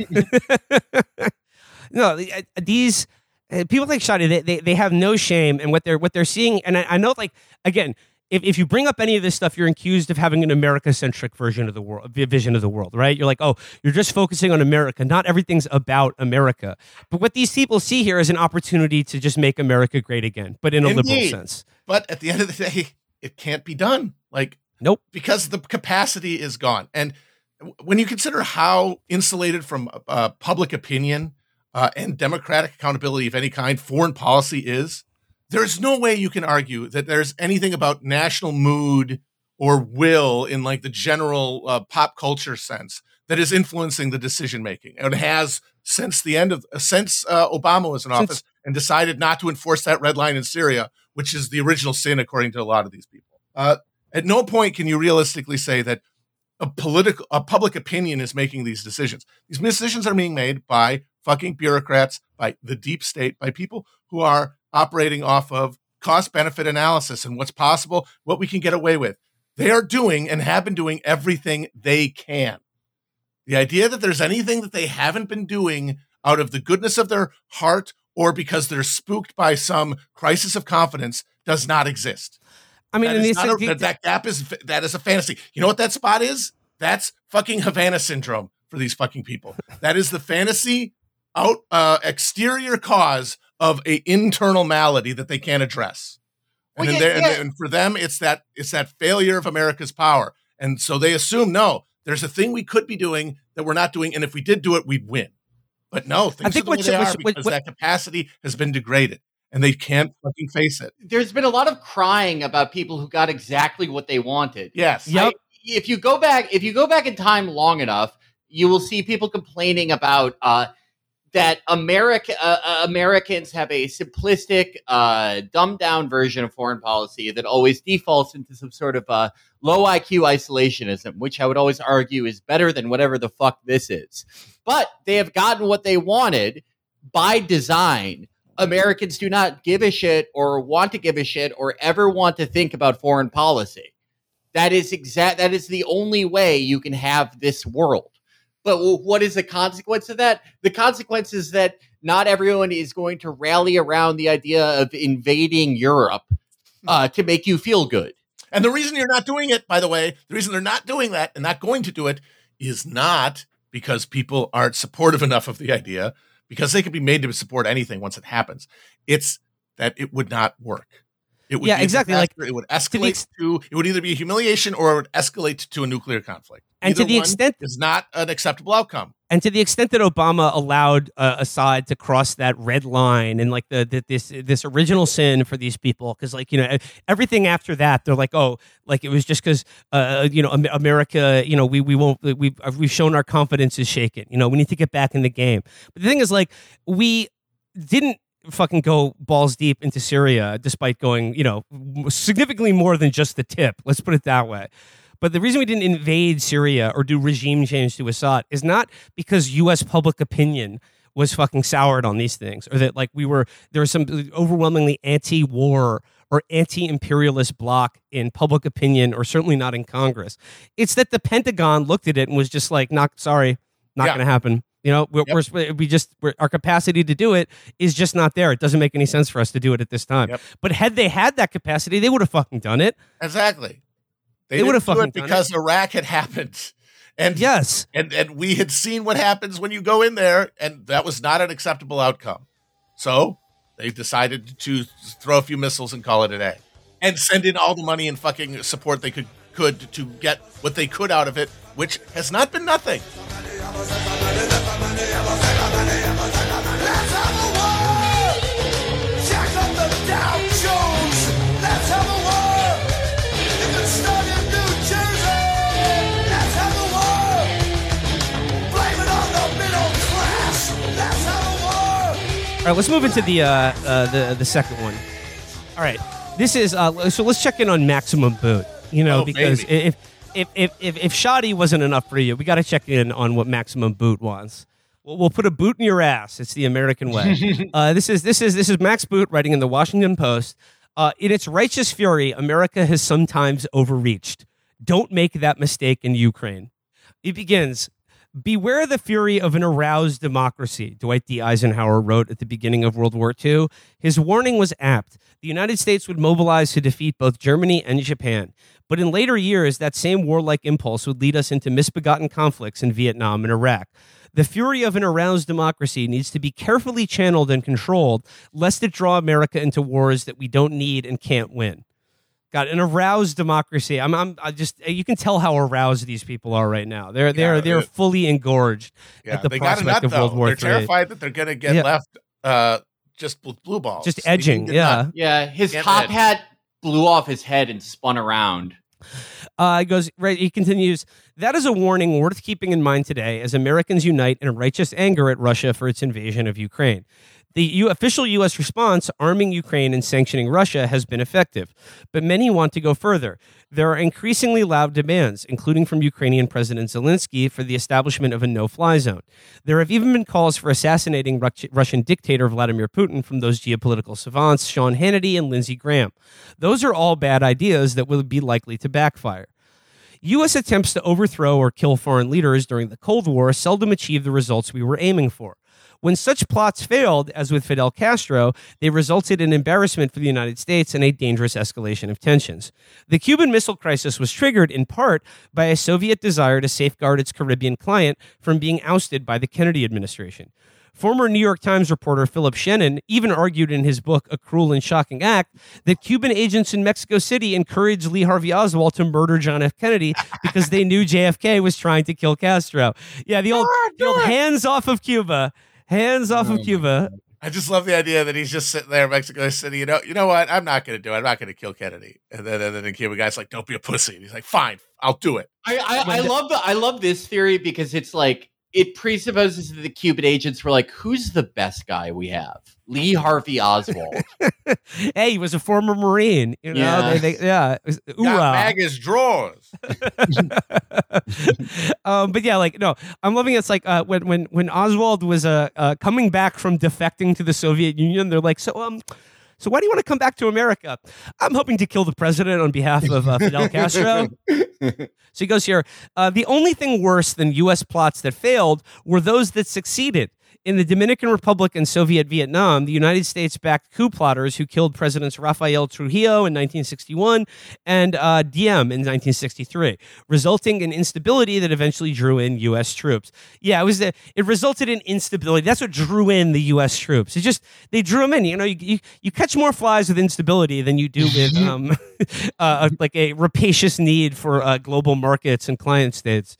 No, these uh, people like Shadi, they, they they have no shame in what they're what they're seeing. And I, I know, like, again, if, if you bring up any of this stuff, you're accused of having an America-centric version of the world, vision of the world, right? You're like, oh, you're just focusing on America. Not everything's about America. But what these people see here is an opportunity to just make America great again, but in a Indeed. liberal sense. But at the end of the day, it can't be done. Like, nope, because the capacity is gone. And when you consider how insulated from uh, public opinion uh, and democratic accountability of any kind foreign policy is, there's no way you can argue that there's anything about national mood or will in like the general uh, pop culture sense that is influencing the decision making. And it has since the end of uh, since uh, Obama was in office since- and decided not to enforce that red line in Syria, which is the original sin according to a lot of these people. Uh, at no point can you realistically say that a political, a public opinion is making these decisions. These decisions are being made by fucking bureaucrats, by the deep state, by people who are operating off of cost-benefit analysis and what's possible, what we can get away with. They are doing and have been doing everything they can. The idea that there's anything that they haven't been doing out of the goodness of their heart or because they're spooked by some crisis of confidence does not exist. I mean, that, in is these, not a, the, that, that gap is that is a fantasy. You know what that spot is? That's fucking Havana syndrome for these fucking people. That is the fantasy out uh, exterior cause of a internal malady that they can't address. And, Well, then yeah, they- yeah. and, and for them, it's that it's that failure of America's power. And so they assume, no, there's a thing we could be doing that we're not doing. And if we did do it, we'd win. But no, things think are the way what- they what- are what- because what- that capacity has been degraded and they can't fucking face it. There's been a lot of crying about people who got exactly what they wanted. Yes. Yep. I- if you go back, if you go back in time long enough, you will see people complaining about uh, that America uh, uh, Americans have a simplistic, uh, dumbed down version of foreign policy that always defaults into some sort of uh, low I Q isolationism, which I would always argue is better than whatever the fuck this is. But they have gotten what they wanted by design. Americans do not give a shit or want to give a shit or ever want to think about foreign policy. That is exact. That is the only way you can have this world. But w- what is the consequence of that? The consequence is that not everyone is going to rally around the idea of invading Europe uh, to make you feel good. And the reason you're not doing it, by the way, the reason they're not doing that and not going to do it is not because people aren't supportive enough of the idea, because they can be made to support anything once it happens. It's that it would not work. It would Yeah, be a exactly, like, disaster. It would the escalate ex- to, it would either be a humiliation or it would escalate to a nuclear conflict. And to Either the one extent- is not an acceptable outcome. And to the extent that Obama allowed uh, Assad to cross that red line and like the, the this this original sin for these people, because like, you know, everything after that, they're like, oh, like it was just because uh, you know, Am- America, you know, we we won't we we've shown our confidence is shaken. You know, we need to get back in the game. But the thing is, like, we didn't fucking go balls deep into Syria, despite going, you know, significantly more than just the tip. Let's put it that way. But the reason we didn't invade Syria or do regime change to Assad is not because U S public opinion was fucking soured on these things, or that like we were, there was some overwhelmingly anti-war or anti-imperialist bloc in public opinion, or certainly not in Congress. It's that the Pentagon looked at it and was just like, not sorry, not Yeah. going to happen. You know, we're, Yep. we're we just we're, our capacity to do it is just not there. It doesn't make any sense for us to do it at this time. Yep. But had they had that capacity, they would have fucking done it. Exactly. They, They didn't would've do fucking it done because Iraq had happened. And Yes. And and we had seen what happens when you go in there, and that was not an acceptable outcome. So they decided to throw a few missiles and call it a day, and send in all the money and fucking support they could could to get what they could out of it, which has not been nothing. Let's have a war! Jack up the Dow Jones! Let's have a war! You can start in New Jersey! Let's have a war! right, let's move into the uh, uh, the the second one. All right, this is uh, so. Let's check in on Maximum Boot. You know, Oh, because baby. if if if if if shoddy wasn't enough for you, we got to check in on what Maximum Boot wants. We'll, we'll put a boot in your ass. It's the American way. uh, this is this is this is Max Boot writing in the Washington Post. Uh, in its righteous fury, America has sometimes overreached. Don't make that mistake in Ukraine. It begins. Beware the fury of an aroused democracy, Dwight D. Eisenhower wrote at the beginning of World War Two. His warning was apt. The United States would mobilize to defeat both Germany and Japan. But in later years, that same warlike impulse would lead us into misbegotten conflicts in Vietnam and Iraq. The fury of an aroused democracy needs to be carefully channeled and controlled, lest it draw America into wars that we don't need and can't win. God, an aroused democracy. I'm, I'm, I just, you can tell how aroused these people are right now. They're, they're, Yeah, they're uh, fully engorged Yeah, at the they got a prospect nut of though. World War They're Three. terrified that they're going to get Yeah. left uh, just with blue balls. Just They edging, need a yeah. nut. Yeah, his Get top it. hat blew off his head and spun around. Uh, he goes, right, he continues, that is a warning worth keeping in mind today as Americans unite in righteous anger at Russia for its invasion of Ukraine. The U- official U S response, arming Ukraine and sanctioning Russia, has been effective, but many want to go further. There are increasingly loud demands, including from Ukrainian President Zelensky, for the establishment of a no-fly zone. There have even been calls for assassinating Ru- Russian dictator Vladimir Putin from those geopolitical savants, Sean Hannity and Lindsey Graham. Those are all bad ideas that will be likely to backfire. U S attempts to overthrow or kill foreign leaders during the Cold War seldom achieved the results we were aiming for. When such plots failed, as with Fidel Castro, they resulted in embarrassment for the United States and a dangerous escalation of tensions. The Cuban Missile Crisis was triggered in part by a Soviet desire to safeguard its Caribbean client from being ousted by the Kennedy administration. Former New York Times reporter Philip Shannon even argued in his book, A Cruel and Shocking Act, that Cuban agents in Mexico City encouraged Lee Harvey Oswald to murder John F. Kennedy because they knew J F K was trying to kill Castro. Yeah, the old, the old hands off of Cuba. Hands off of Cuba. I just love the idea that he's just sitting there in Mexico City. You know, you know what? I'm not going to do it. I'm not going to kill Kennedy. And then, and then the Cuban guy's like, "Don't be a pussy." And he's like, "Fine, I'll do it." I, I, I love the I love this theory because it's like it presupposes that the Cuban agents were like, who's the best guy we have? Lee Harvey Oswald. Hey, he was a former Marine. You know, Yeah. they, they, yeah. it was- Got Oorah. bag his drawers. um, but yeah, like no, I'm loving it. It's like uh, when when when Oswald was uh, uh, coming back from defecting to the Soviet Union, they're like, so um, so why do you want to come back to America? I'm hoping to kill the president on behalf of uh, Fidel Castro. So he goes here. Uh, the only thing worse than U S plots that failed were those that succeeded. In the Dominican Republic and Soviet Vietnam, the United States backed coup plotters who killed Presidents Rafael Trujillo in nineteen sixty-one and uh, Diem in nineteen sixty-three, resulting in instability that eventually drew in U S troops. Yeah, it was the, it resulted in instability. That's what drew in the U S troops. It just they drew them in. You know, you you, you catch more flies with instability than you do with um, uh, like a rapacious need for uh, global markets and client states.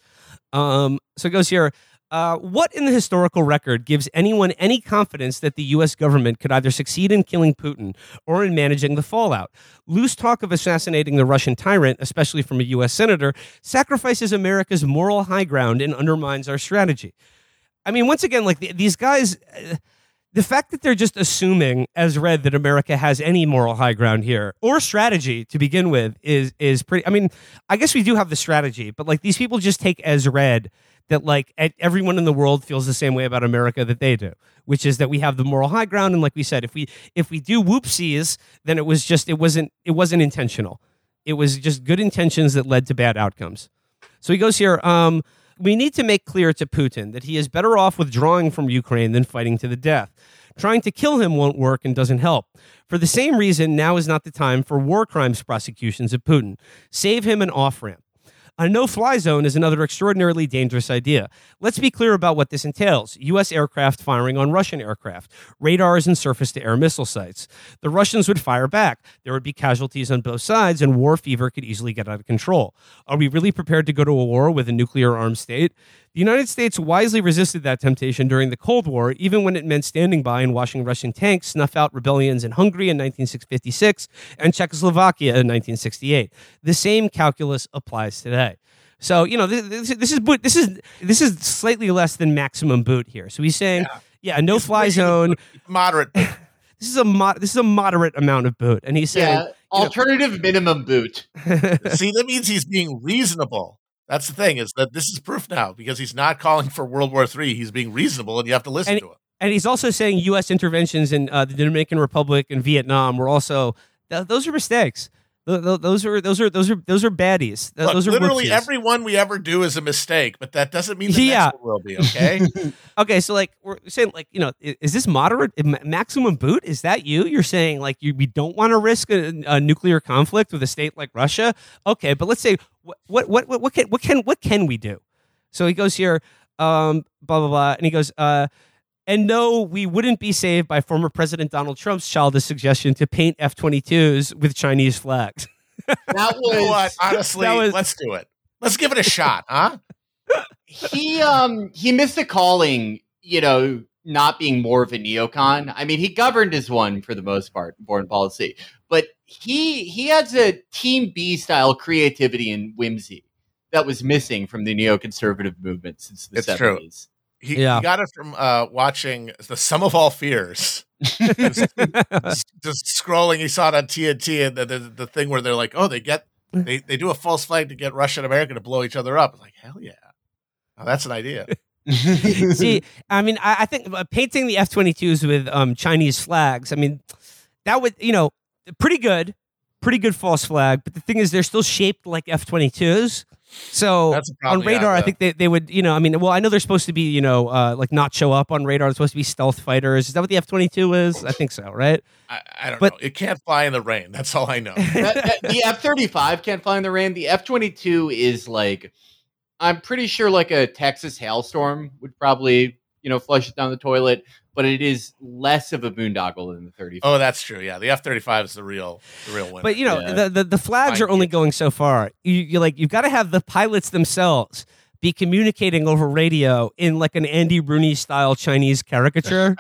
Um, so it goes here. Uh, what in the historical record gives anyone any confidence that the U S government could either succeed in killing Putin or in managing the fallout? Loose talk of assassinating the Russian tyrant, especially from a U S senator, sacrifices America's moral high ground and undermines our strategy. I mean, once again, like the, these guys, uh, the fact that they're just assuming, as read, that America has any moral high ground here or strategy to begin with is is pretty. I mean, I guess we do have the strategy, but like these people just take as read that like everyone in the world feels the same way about America that they do, which is that we have the moral high ground. And like we said, if we if we do whoopsies, then it was just it wasn't it wasn't intentional. It was just good intentions that led to bad outcomes. So he goes here. Um, we need to make clear to Putin that he is better off withdrawing from Ukraine than fighting to the death. Trying to kill him won't work and doesn't help. For the same reason, now is not the time for war crimes prosecutions of Putin. Save him an off-ramp. A no-fly zone is another extraordinarily dangerous idea. Let's be clear about what this entails. U S aircraft firing on Russian aircraft, radars and surface-to-air missile sites. The Russians would fire back. There would be casualties on both sides, and war fever could easily get out of control. Are we really prepared to go to a war with a nuclear-armed state? The United States wisely resisted that temptation during the Cold War, even when it meant standing by and watching Russian tanks snuff out rebellions in Hungary in nineteen fifty-six and Czechoslovakia in nineteen sixty-eight. The same calculus applies today. So, you know, this, this, this is boot, this is this is slightly less than maximum boot here. So he's saying, Yeah. yeah, a no-fly zone. Moderate. This is a mo- this is a moderate amount of boot, and he's saying, Yeah, alternative minimum boot. See, that means he's being reasonable. That's the thing, is that this is proof now, because he's not calling for World War Three. He's being reasonable, and you have to listen And- to him. and he's also saying U S interventions in uh, the Dominican Republic and Vietnam were also th- those are mistakes. Th- th- those are those are those are those are baddies. Th- Look, those are literally whoopsies. every one we ever do is a mistake, but that doesn't mean the Yeah. next one will be, okay? Okay, so like we're saying, like you know, i- is this moderate ma- maximum boot? Is that you? You're saying like you we don't want to risk a, a nuclear conflict with a state like Russia? Okay, but let's say what what what what, what can what can what can we do? So he goes here, um, blah blah blah, and he goes, uh, and no, we wouldn't be saved by former President Donald Trump's childish suggestion to paint F twenty-twos with Chinese flags. That You know what? was Honestly, that was- let's do it. Let's give it a shot, huh? he. Um, he missed a calling. You know, not being more of a neocon. I mean, he governed as one for the most part in foreign policy, but he he has a Team B style creativity and whimsy that was missing from the neoconservative movement since the It's true. seventies. He, Yeah. he got it from uh, watching The Sum of All Fears. just, just scrolling, he saw it on T N T, and the, the, the thing where they're like, oh, they get they, they do a false flag to get Russia and America to blow each other up. It's like, hell yeah. Oh, that's an idea. See, I mean, I, I think uh, painting the F twenty-twos with um, Chinese flags, I mean, that would, you know, pretty good, pretty good false flag. But the thing is, they're still shaped like F twenty-twos. So That's on probably, radar, yeah, I the- think they, they would, you know, I mean, well, I know they're supposed to be, you know, uh, like not show up on radar. They're supposed to be stealth fighters. Is that what the F twenty-two is? I think so, right? I, I don't But- know. It can't fly in the rain. That's all I know. That- that- the F thirty-five can't fly in the rain. The F twenty-two is like, I'm pretty sure like a Texas hailstorm would probably, you know, flush it down the toilet, but it is less of a boondoggle than the thirty-five. Oh, that's true. Yeah, the F thirty-five is the real, the real winner. But you know, Yeah. the, the the flags Fine, are only yeah. going so far. You you like you've got to have the pilots themselves be communicating over radio in like an Andy Rooney style Chinese caricature.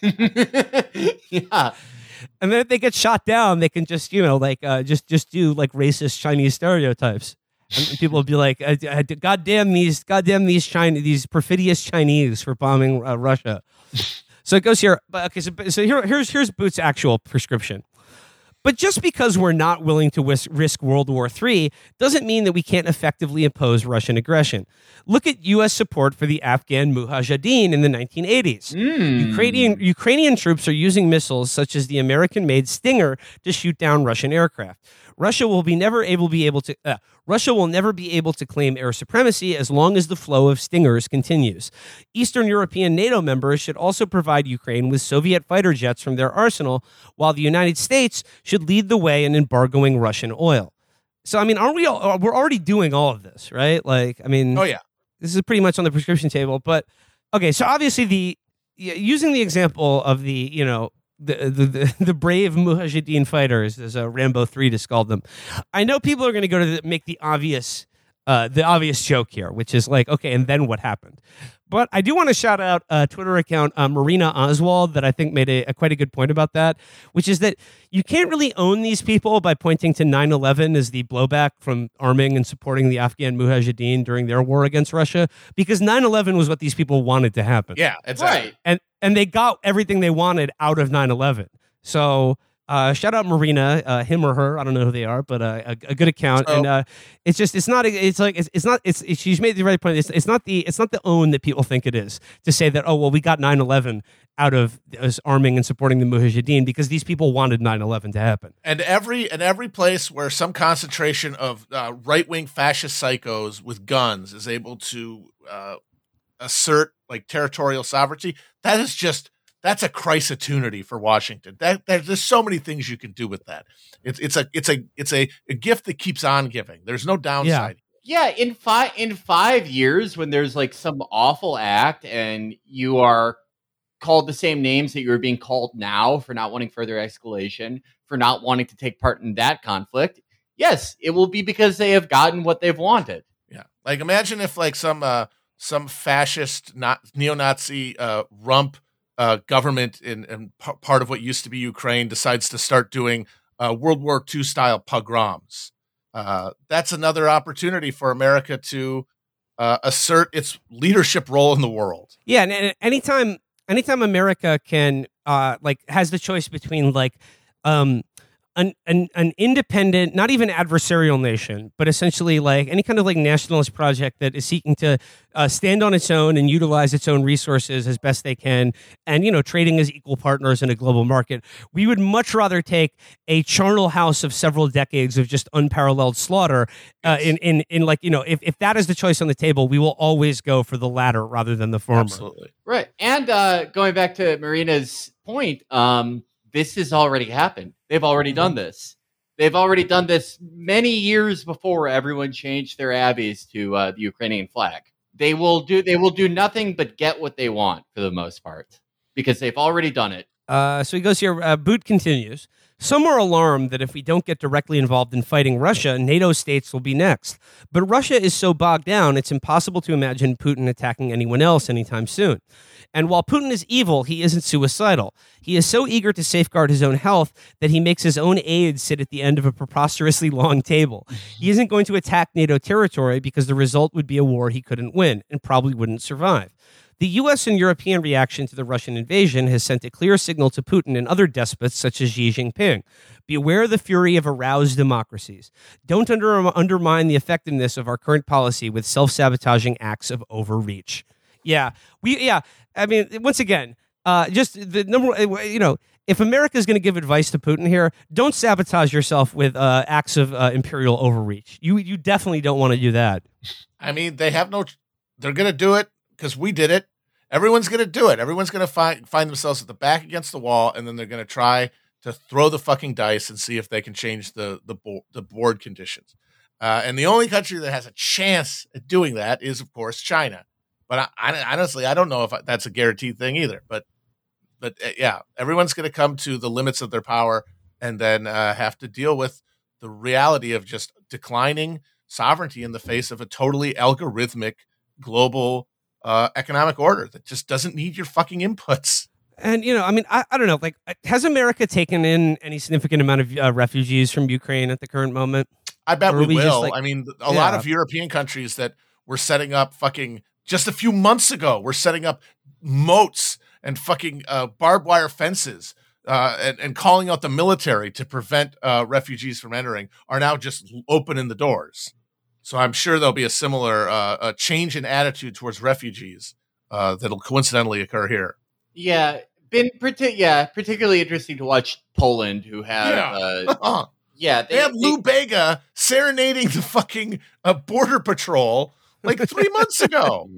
Yeah. And then if they get shot down, they can just, you know, like uh, just just do like racist Chinese stereotypes. And people will be like, uh, uh, "God damn these, God damn these China, these perfidious Chinese for bombing uh, Russia." So it goes here. But okay, so, so here, here's here's Boot's actual prescription. But just because we're not willing to whis- risk World War Three doesn't mean that we can't effectively oppose Russian aggression. Look at U S support for the Afghan Mujahideen in the nineteen eighties. Ukrainian, Ukrainian troops are using missiles such as the American-made Stinger to shoot down Russian aircraft. Russia will be never able be able to uh, Russia will never be able to claim air supremacy as long as the flow of Stingers continues. Eastern European NATO members should also provide Ukraine with Soviet fighter jets from their arsenal, while the United States should lead the way in embargoing Russian oil. So, I mean, aren't we? All, we're already doing all of this, right? Like, I mean, oh yeah, this is pretty much on the prescription table. But okay, so obviously the y- using the example of the you know the the the, the brave Mujahideen fighters, as uh, Rambo three just called them. I know people are going to go to the, make the obvious uh, the obvious joke here, which is like, okay, and then what happened? But I do want to shout out a Twitter account, uh, Marina Oswald, that I think made a, a quite a good point about that, which is that you can't really own these people by pointing to nine eleven as the blowback from arming and supporting the Afghan Mujahideen during their war against Russia, because nine eleven was what these people wanted to happen. yeah, exactly. Right. And, and they got everything they wanted out of nine eleven. So uh, shout out Marina, uh, him or her, I don't know who they are, but uh, a, a good account. So- and uh, it's just, it's not, it's like, it's, it's not, it's, it's, she's made the right point. It's, it's not the, it's not the own that people think it is to say that, oh, well, we got nine eleven out of us arming and supporting the Mujahideen because these people wanted nine eleven to happen. And every and every place where some concentration of uh, right wing fascist psychos with guns is able to uh, assert like territorial sovereignty, that is just that's a chrysotunity for Washington. That, that there's so many things you can do with that. It's it's a it's a it's a, a gift that keeps on giving. There's no downside. Yeah, in five in five years, when there's like some awful act and you are called the same names that you were being called now for not wanting further escalation, for not wanting to take part in that conflict, yes, it will be because they have gotten what they've wanted. Yeah, like imagine if like some uh, some fascist not neo-Nazi uh, rump uh, government in, in p- part of what used to be Ukraine decides to start doing uh, World War Two style pogroms. Uh, that's another opportunity for America to uh, assert its leadership role in the world. Yeah, and, and anytime anytime America can uh like has the choice between like um an, an an independent, not even adversarial nation, but essentially like any kind of like nationalist project that is seeking to uh, stand on its own and utilize its own resources as best they can, and you know, trading as equal partners in a global market, we would much rather take a charnel house of several decades of just unparalleled slaughter. Uh, in in in like you know, if if that is the choice on the table, we will always go for the latter rather than the former. Absolutely. Right. And uh, going back to Marina's point, um, this has already happened. They've already done this. They've already done this many years before everyone changed their abbeys to uh, the Ukrainian flag. They will do. They will do nothing but get what they want for the most part because they've already done it. Uh, so he goes here. Uh, Boot continues. Some are alarmed that if we don't get directly involved in fighting Russia, NATO states will be next. But Russia is so bogged down, it's impossible to imagine Putin attacking anyone else anytime soon. And while Putin is evil, he isn't suicidal. He is so eager to safeguard his own health that he makes his own aides sit at the end of a preposterously long table. He isn't going to attack NATO territory because the result would be a war he couldn't win and probably wouldn't survive. The U S and European reaction to the Russian invasion has sent a clear signal to Putin and other despots such as Xi Jinping. Beware the fury of aroused democracies. Don't under, undermine the effectiveness of our current policy with self-sabotaging acts of overreach. Yeah, we. Yeah, I mean, once again, uh, just the number. You know, if America is going to give advice to Putin here, don't sabotage yourself with uh, acts of uh, imperial overreach. You you definitely don't want to do that. I mean, they have no. They're going to do it because we did it. Everyone's going to do it. Everyone's going to find find themselves at the back against the wall, and then they're going to try to throw the fucking dice and see if they can change the the board, the board conditions. Uh, and the only country that has a chance at doing that is, of course, China. But I, I, honestly, I don't know if that's a guaranteed thing either. But, but uh, yeah, everyone's going to come to the limits of their power and then uh, have to deal with the reality of just declining sovereignty in the face of a totally algorithmic global uh, economic order that just doesn't need your fucking inputs. And, you know, I mean, I, I don't know, like, has America taken in any significant amount of uh, refugees from Ukraine at the current moment? I bet Or we, we will. just, like- I mean, a Yeah. lot of European countries that were setting up fucking just a few months ago, were setting up moats and fucking uh, barbed wire fences uh, and, and calling out the military to prevent uh, refugees from entering, are now just opening the doors. So I'm sure there'll be a similar uh, a change in attitude towards refugees uh, that'll coincidentally occur here. Yeah, been partic- yeah, particularly interesting to watch Poland, who have Yeah. uh, Uh, yeah they have Lou Bega serenading the fucking uh, border patrol like three months ago.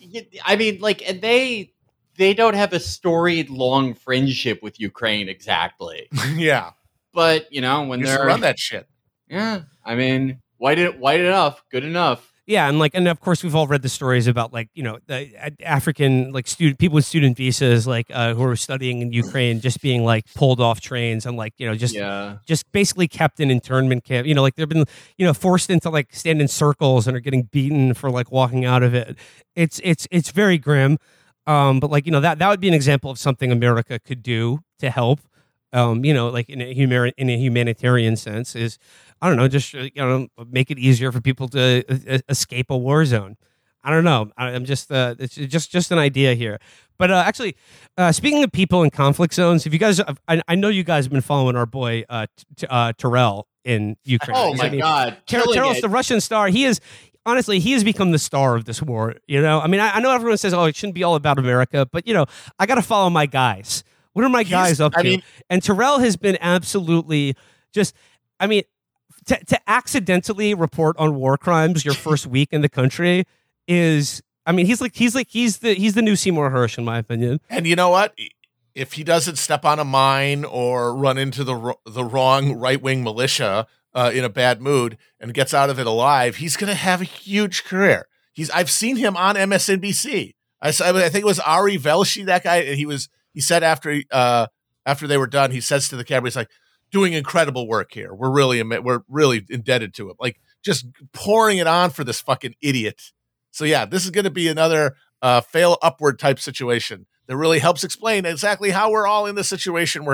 I mean, like, and they they don't have a storied long friendship with Ukraine exactly, Yeah, but you know when you used to they're run that shit. yeah, I mean, white it white enough, good enough. Yeah, and like, and of course, we've all read the stories about like, you know, the uh, African like student people with student visas, like uh, who are studying in Ukraine, just being like pulled off trains and like, you know, just Yeah, just basically kept in internment camp. You know, like they've been, you know, forced into like stand in circles and are getting beaten for like walking out of it. It's it's it's very grim. Um, but like, you know, that that would be an example of something America could do to help. Um, you know, like in a humani- in a humanitarian sense, is I don't know, just uh, you know, make it easier for people to uh, escape a war zone. I don't know. I, I'm just uh, it's just just an idea here. But uh, actually, uh, speaking of people in conflict zones, if you guys, I, I know you guys have been following our boy uh, t- uh, Terrell in Ukraine. oh He's- my I mean, god, Ter- killing Terrell's it. the Russian star. He is. Honestly, he has become the star of this war. You know, I mean, I, I know everyone says, "Oh, it shouldn't be all about America," but you know, I got to follow my guys. What are my guys up to? I mean- and Terrell has been absolutely just. I mean, to, to accidentally report on war crimes your first week in the country is. I mean, he's like he's like he's the he's the new Seymour Hersh, in my opinion. And you know what? If he doesn't step on a mine or run into the wr- the wrong right wing militia uh, in a bad mood and gets out of it alive, he's going to have a huge career. He's I've seen him on M S N B C. I, saw, I think it was Ari Velshi, that guy. And he was he said after uh, after they were done, he says to the camera, he's like, doing incredible work here. We're really we're really indebted to him. Like just pouring it on for this fucking idiot. So yeah, this is going to be another uh, fail upward type situation that really helps explain exactly how we're all in the situation we're in.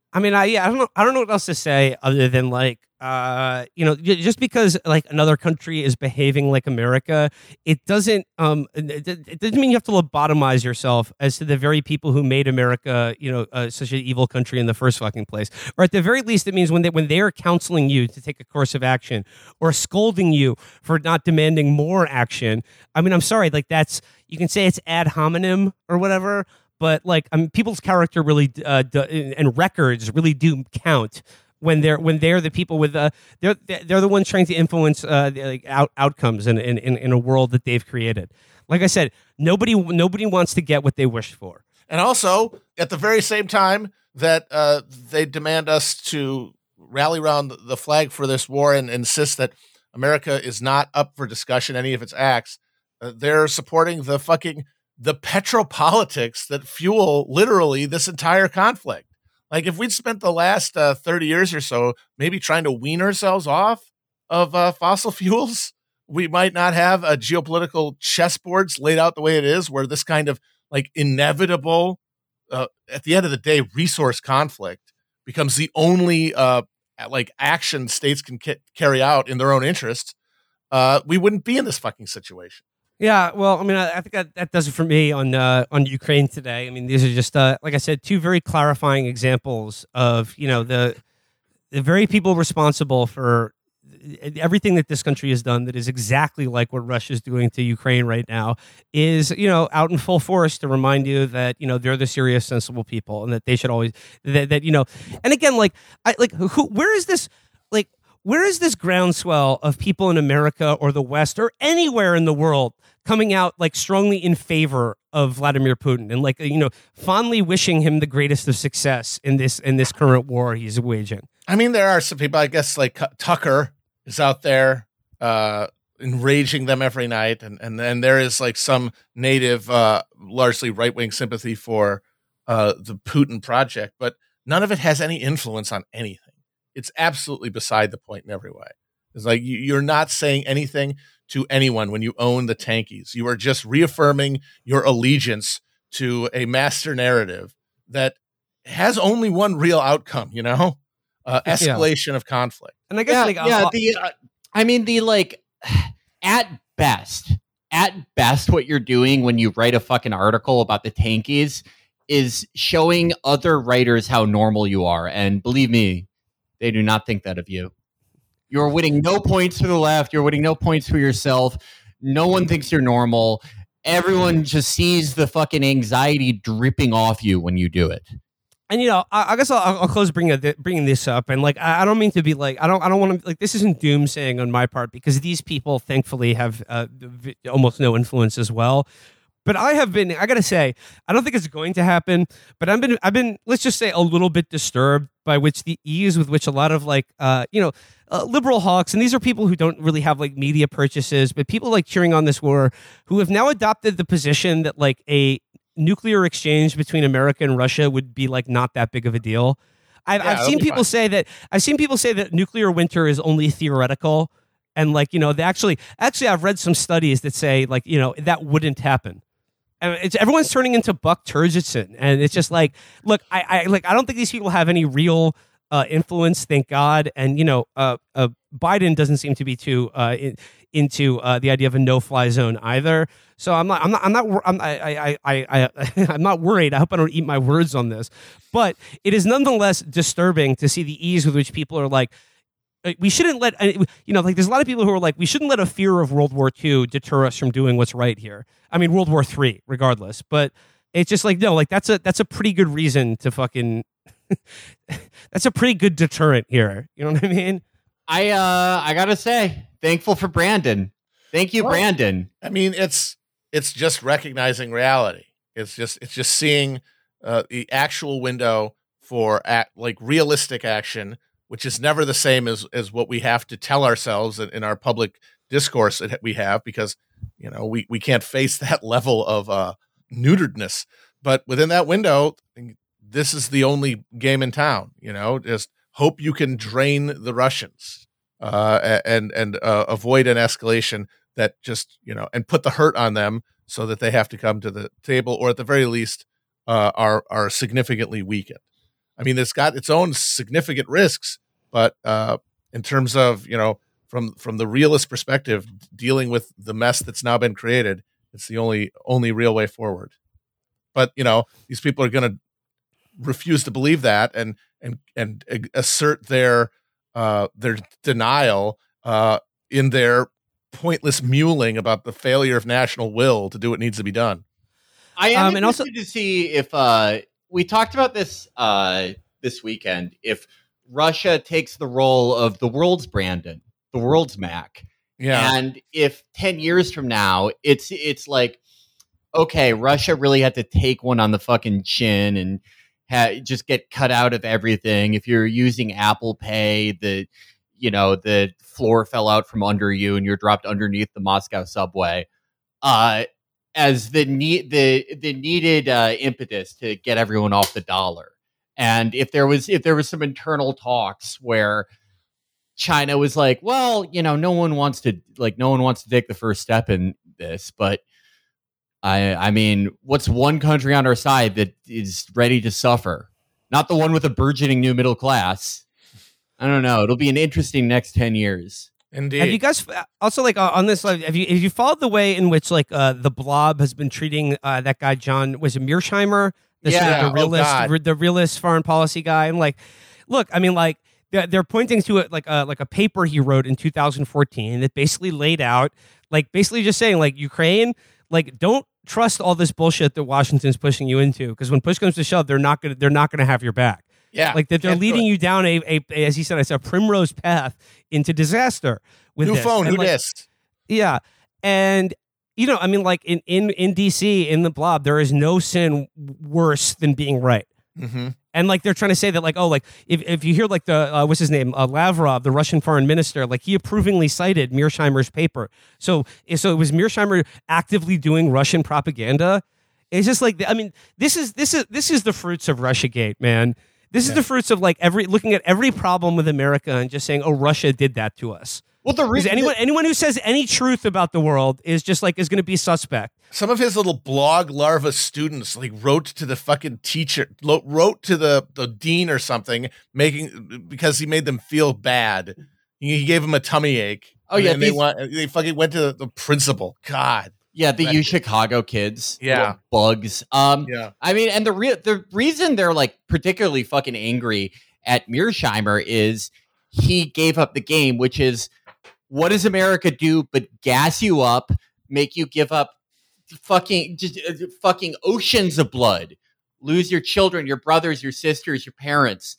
I mean, I yeah, I don't know. I don't know what else to say other than like, uh, you know, j- just because like another country is behaving like America, it doesn't um, it, it doesn't mean you have to lobotomize yourself as to the very people who made America, you know, uh, such an evil country in the first fucking place. Or at the very least, it means when they when they are counseling you to take a course of action or scolding you for not demanding more action. I mean, I'm sorry, like that's you can say it's ad hominem or whatever. But like, I mean, people's character really uh, do, and records really do count when they're when they're the people with uh, they're they're the ones trying to influence uh, the, like out, outcomes in, in in a world that they've created. Like I said, nobody nobody wants to get what they wish for. And also, at the very same time that uh, they demand us to rally around the flag for this war and insist that America is not up for discussion, any of its acts, uh, they're supporting the fucking the petropolitics that fuel literally this entire conflict. Like if we'd spent the last uh, thirty years or so maybe trying to wean ourselves off of uh, fossil fuels, we might not have a geopolitical chessboards laid out the way it is, where this kind of like inevitable, uh, at the end of the day, resource conflict becomes the only uh, like action states can ca- carry out in their own interests. Uh, we wouldn't be in this fucking situation. Yeah, well, I mean, I, I think that, that does it for me on uh, on Ukraine today. I mean, these are just, uh, like I said, two very clarifying examples of, you know, the the very people responsible for everything that this country has done that is exactly like what Russia's doing to Ukraine right now is, you know, out in full force to remind you that, you know, they're the serious, sensible people and that they should always, that, that you know, and again, like, I like, who, where is this, like, where is this groundswell of people in America or the West or anywhere in the world coming out like strongly in favor of Vladimir Putin and like, you know, fondly wishing him the greatest of success in this in this current war he's waging? I mean, there are some people, I guess, like Tucker is out there uh, enraging them every night. And, and then there is like some native, uh, largely right-wing sympathy for uh, the Putin project, but none of it has any influence on anything. It's absolutely beside the point in every way. It's like you, you're not saying anything to anyone when you own the tankies. You are just reaffirming your allegiance to a master narrative that has only one real outcome, you know, uh, escalation yeah. of conflict. And I guess, yeah, like, yeah I'll, the, uh, I mean, the like, at best, at best, what you're doing when you write a fucking article about the tankies is showing other writers how normal you are. And believe me, they do not think that of you. You're winning no points for the left. You're winning no points for yourself. No one thinks you're normal. Everyone just sees the fucking anxiety dripping off you when you do it. And, you know, I, I guess I'll, I'll close bringing, bringing this up. And, like, I, I don't mean to be, like, I don't I don't want to, like, this isn't doomsaying on my part because these people, thankfully, have uh, v- almost no influence as well. But I have been, I got to say, I don't think it's going to happen, but I've been, I've been, let's just say a little bit disturbed by which the ease with which a lot of like, uh, you know, uh, liberal hawks, and these are people who don't really have like media purchases, but people like cheering on this war who have now adopted the position that like a nuclear exchange between America and Russia would be like not that big of a deal. I've, Yeah, I've seen people fine. say that, I've seen people say that nuclear winter is only theoretical. And like, you know, they actually, actually I've read some studies that say like, you know, that wouldn't happen. And it's everyone's turning into Buck Turgidson, and it's just like, look, I, I like, I don't think these people have any real uh, influence, thank God. And you know, uh, uh, Biden doesn't seem to be too uh, in, into uh, the idea of a no-fly zone either. So I'm not, I'm not, I'm not, I'm, I, I, I, I, I'm not worried. I hope I don't eat my words on this, but it is nonetheless disturbing to see the ease with which people are like, we shouldn't let, you know, like there's a lot of people who are like, we shouldn't let a fear of World War Two deter us from doing what's right here. I mean, World War Three, regardless. But it's just like, no, like that's a that's a pretty good reason to fucking, that's a pretty good deterrent here. You know what I mean? I uh, I gotta say, thankful for Brandon. Thank you, Well, Brandon. I mean, it's it's just recognizing reality. It's just it's just seeing uh, the actual window for act, like realistic action, which is never the same as as what we have to tell ourselves in, in our public discourse that we have, because you know we we can't face that level of uh, neuteredness. But within that window, this is the only game in town. You know, just hope you can drain the Russians uh, and and uh, avoid an escalation that just you know and put the hurt on them so that they have to come to the table, or at the very least uh, are are significantly weakened. I mean, it's got its own significant risks, but uh, in terms of, you know, from from the realist perspective, dealing with the mess that's now been created, it's the only only real way forward. But, you know, these people are going to refuse to believe that and and and assert their uh, their denial uh, in their pointless mewling about the failure of national will to do what needs to be done. I am Um, and also- interested to see if uh, we talked about this uh, this weekend. If Russia takes the role of the world's Brandon, the world's Mac, Yeah. and if ten years from now, it's it's like, okay, Russia really had to take one on the fucking chin and ha- just get cut out of everything. If you're using Apple Pay, the you know the floor fell out from under you and you're dropped underneath the Moscow subway. Uh, as the need the the needed uh, impetus to get everyone off the dollar. And if there was if there was some internal talks where China was like, well, you know, no one wants to like no one wants to take the first step in this, but I I mean, what's one country on our side that is ready to suffer? Not the one with a burgeoning new middle class. I don't know. It'll be an interesting next ten years. Indeed. Have you guys also like uh, on this? Like, have you have you followed the way in which like uh, the Blob has been treating uh, that guy John was it Mearsheimer, the, sort of Yeah. the Oh, realist, God. re- the realist foreign policy guy, and like, look, I mean, like they're, they're pointing to it like a like a paper he wrote in two thousand fourteen that basically laid out like basically just saying like Ukraine, like don't trust all this bullshit that Washington's pushing you into because when push comes to shove, they're not gonna they're not gonna have your back. yeah. Like that they're Can't do leading it. you down a, a, a as he said, it's a primrose path into disaster with New this. phone, And, who like, dissed? yeah. And, you know, I mean, like in, in, in D C, in the Blob, there is no sin worse than being right. Mm-hmm. And like they're trying to say that, like, oh, like if, if you hear like the, uh, what's his name, uh, Lavrov, the Russian foreign minister, like he approvingly cited Mearsheimer's paper. So, so it was Mearsheimer actively doing Russian propaganda. It's just like, I mean, this is, this is, this is the fruits of Russiagate, man. This is Yeah. the fruits of like every, looking at every problem with America and just saying, oh, Russia did that to us. Well, the Because reason anyone anyone who says any truth about the world is just like is going to be suspect. Some of his little blog larva students like wrote to the fucking teacher, lo- wrote to the, the dean or something, making because he made them feel bad. He, he gave them a tummy ache. Oh, yeah, and they these- want they fucking went to the, the principal. God, yeah, the Right. U Chicago kids, Yeah. little bugs. Um, yeah, I mean, and the real the reason they're like particularly fucking angry at Mearsheimer is he gave up the game, which is what does America do but gas you up, make you give up fucking just uh, fucking oceans of blood, lose your children, your brothers, your sisters, your parents,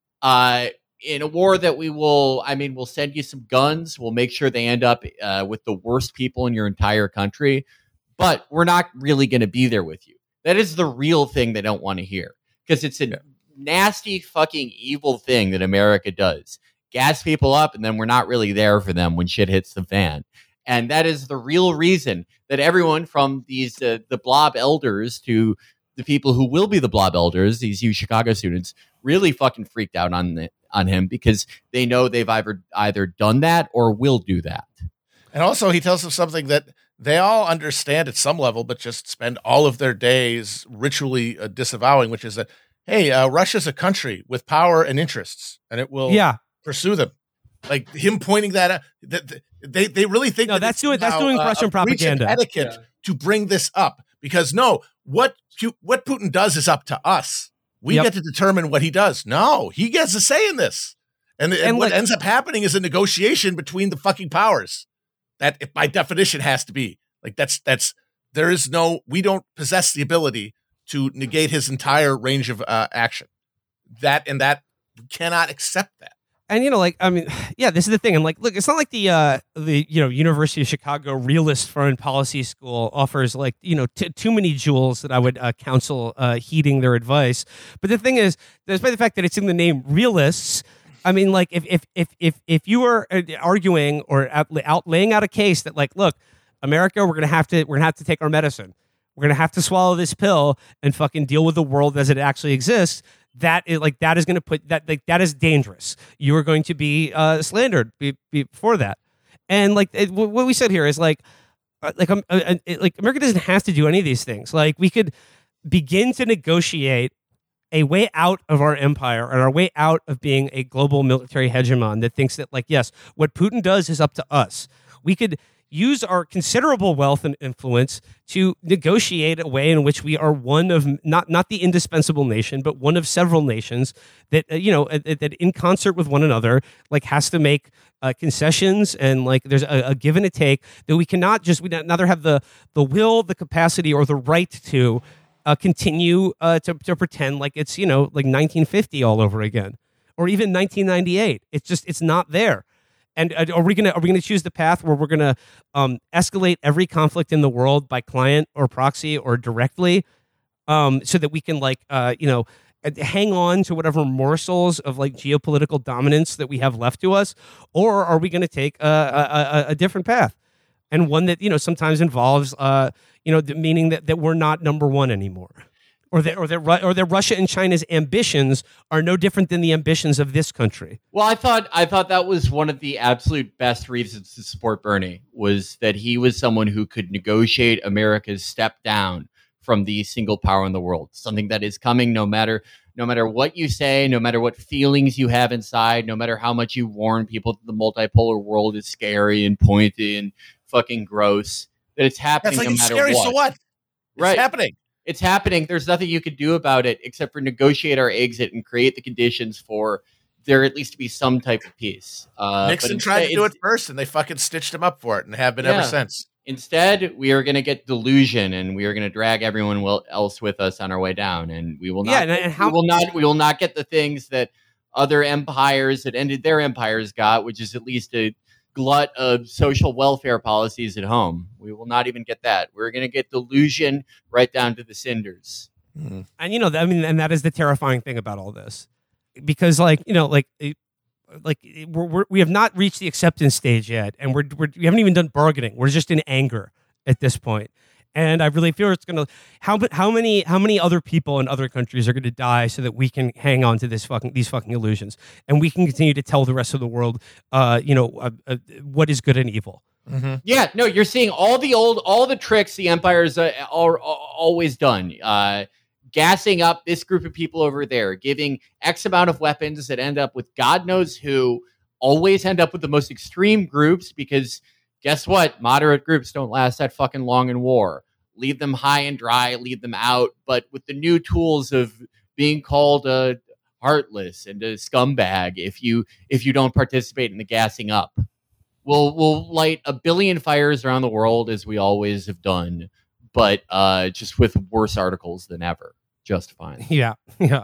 uh, in a war that we will. I mean, we'll send you some guns. We'll make sure they end up uh, with the worst people in your entire country, but we're not really going to be there with you. That is the real thing they don't want to hear because it's a Yeah. nasty fucking evil thing that America does. Gas people up and then we're not really there for them when shit hits the fan. And that is the real reason that everyone from these uh, the Blob elders to the people who will be the Blob elders, these U Chicago students, really fucking freaked out on the, on him because they know they've either either done that or will do that. and also he tells them something that they all understand at some level, but just spend all of their days ritually uh, disavowing, which is that hey, uh, Russia's a country with power and interests, and it will Yeah, pursue them. Like him pointing that out, that that- they they really think No, that that's it's doing- that's somehow, doing uh, Russian a breach of propaganda. etiquette to bring this up because no, what Pu- what Putin does is up to us. We Yep. get to determine what he does. No, he gets a say in this, and, and, And, what like- ends up happening is a negotiation between the fucking powers. That, if by definition, has to be like that's that's there is no we don't possess the ability to negate his entire range of uh, action. That and that we cannot accept that. and you know, like I mean, yeah, this is the thing. And like, look, it's not like the uh, the you know University of Chicago realist foreign policy school offers like you know t- too many jewels that I would uh, counsel uh, heeding their advice. But the thing is, despite the fact that it's in the name realists. I mean, like if if if if if you are uh, arguing or out, out laying out a case that like, look, America, we're gonna have to we're gonna have to take our medicine. We're gonna have to swallow this pill and fucking deal with the world as it actually exists. That is like that is gonna put that like that is dangerous. You are going to be uh, slandered be, be, for that. And like it, what we said here is like uh, like um, uh, uh, like America doesn't have to do any of these things. Like we could begin to negotiate a way out of our empire and our way out of being a global military hegemon that thinks that, like, yes, what Putin does is up to us. We could use our considerable wealth and influence to negotiate a way in which we are one of not not the indispensable nation, but one of several nations that uh, you know uh, that in concert with one another, like, has to make uh, concessions, and like there's a, a give and a take that we cannot just we neither have the the will, the capacity, or the right to uh, continue uh, to to pretend like it's, you know, like nineteen fifty all over again, or even nineteen ninety-eight. It's just it's not there. And uh, are we gonna are we gonna choose the path where we're gonna um, escalate every conflict in the world by client or proxy or directly, um, so that we can, like, uh, you know, hang on to whatever morsels of, like, geopolitical dominance that we have left to us, or are we going to take a, a, a different path, and one that, you know, sometimes involves uh, you know, the meaning that, that we're not number one anymore? Or that, or that, or that Russia and China's ambitions are no different than the ambitions of this country. Well, I thought I thought that was one of the absolute best reasons to support Bernie, was that he was someone who could negotiate America's step down from the single power in the world. Something that is coming, no matter no matter what you say, no matter what feelings you have inside, no matter how much you warn people that the multipolar world is scary and pointy and fucking gross. That it's happening. That's like, no it's matter scary. what. So what? It's Right. happening. It's happening. There's nothing you could do about it except for negotiate our exit and create the conditions for there at least to be some type of peace. Uh, Nixon but tried to do it instead- first, and they fucking stitched him up for it, and have been Yeah. ever since. Instead, we are going to get delusion, and we are going to drag everyone wel- else with us on our way down, and we will not. Yeah, and- and how- we will not. We will not get the things that other empires that ended their empires got, which is at least a glut of social welfare policies at home. We will not even get that. We're going to get delusion right down to the cinders. And, you know, I mean, and that is the terrifying thing about all this, because, like, you know, like, it, like it, we're, we're, we have not reached the acceptance stage yet, and we're, we're we haven't even done bargaining. We're just in anger at this point, and I really fear it's gonna how how many how many other people in other countries are gonna die so that we can hang on to this fucking these fucking illusions, and we can continue to tell the rest of the world, uh, you know, uh, uh, what is good and evil. Mm-hmm. Yeah, no, you're seeing all the old, all the tricks the empires uh, are, are always done. Uh, gassing up this group of people over there, giving X amount of weapons that end up with God knows who, always end up with the most extreme groups, because guess what? Moderate groups don't last that fucking long in war. Leave them high and dry, leave them out. But with the new tools of being called a heartless and a scumbag if you if you don't participate in the gassing up. We'll we'll light a billion fires around the world as we always have done, but uh, just with worse articles than ever. Just fine. Yeah, yeah.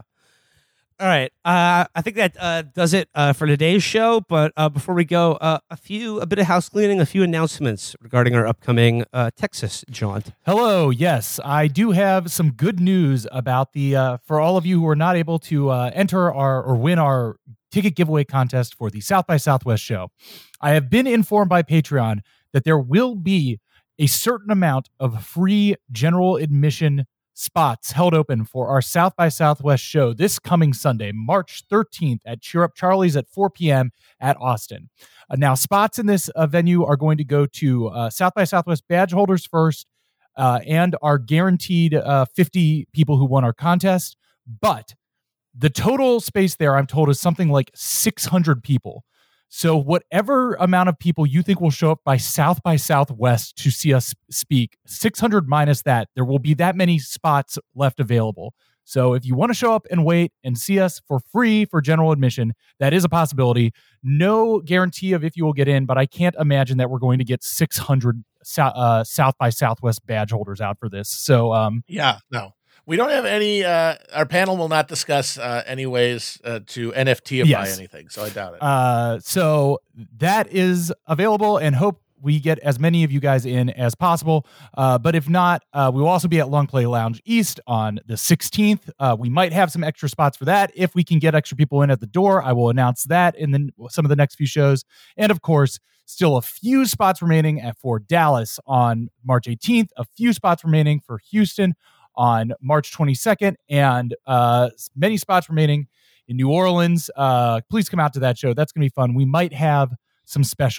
All right. Uh, I think that uh, does it uh, for today's show. But uh, before we go, uh, a few, a bit of house cleaning, a few announcements regarding our upcoming uh, Texas jaunt. Hello. Yes, I do have some good news about the uh, for all of you who are not able to uh, enter our or win our ticket giveaway contest for the South by Southwest show. I have been informed by Patreon that there will be a certain amount of free general admission spots held open for our South by Southwest show this coming Sunday, March thirteenth at Cheer Up Charlie's at four p.m. at Austin. Uh, now, spots in this uh, venue are going to go to uh, South by Southwest badge holders first uh, and our guaranteed uh, fifty people who won our contest. But the total space there, I'm told, is something like six hundred people. So whatever amount of people you think will show up by South by Southwest to see us speak, six hundred minus that, there will be that many spots left available. So if you want to show up and wait and see us for free for general admission, that is a possibility. No guarantee of if you will get in, but I can't imagine that we're going to get six hundred uh, South by Southwest badge holders out for this. So um, yeah, no. We don't have any, uh, our panel will not discuss uh, any ways uh, to N F T-ify Yes. anything, so I doubt it. Uh, so that is available, and hope we get as many of you guys in as possible. Uh, but if not, uh, we will also be at Long Play Lounge East on the sixteenth. Uh, we might have some extra spots for that. If we can get extra people in at the door, I will announce that in the, some of the next few shows. And of course, still a few spots remaining at, for Dallas on March eighteenth, a few spots remaining for Houston on March twenty-second, and uh, many spots remaining in New Orleans. Uh, please come out to that show. That's going to be fun. We might have some special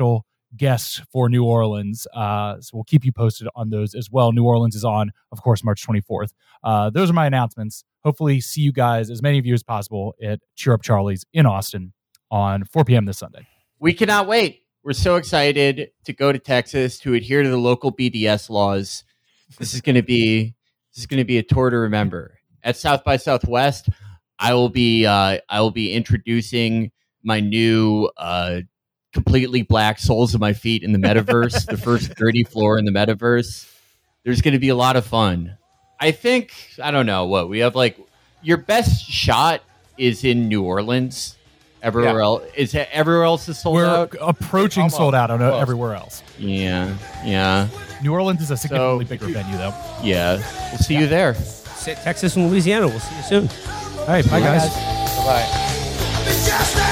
guests for New Orleans. Uh, so we'll keep you posted on those as well. New Orleans is on, of course, March twenty-fourth. Uh, those are my announcements. Hopefully see you guys, as many of you as possible, at Cheer Up Charlie's in Austin on four p.m. this Sunday. We cannot wait. We're so excited to go to Texas to adhere to the local B D S laws. This is going to be this is going to be a tour to remember. At South by Southwest, I will be uh, I will be introducing my new uh, completely black soles of my feet in the metaverse, the first dirty floor in the metaverse. There's going to be a lot of fun. I think I don't know what we have. Like your best shot is in New Orleans. Everywhere yeah. else is everywhere else is sold We're out. We're approaching Almost. sold out on Almost. everywhere else. Yeah, yeah. New Orleans is a significantly so, bigger venue, though. Yeah, we'll see yeah. you there. Texas and Louisiana. We'll see you soon. All right, bye, bye guys. guys. Bye.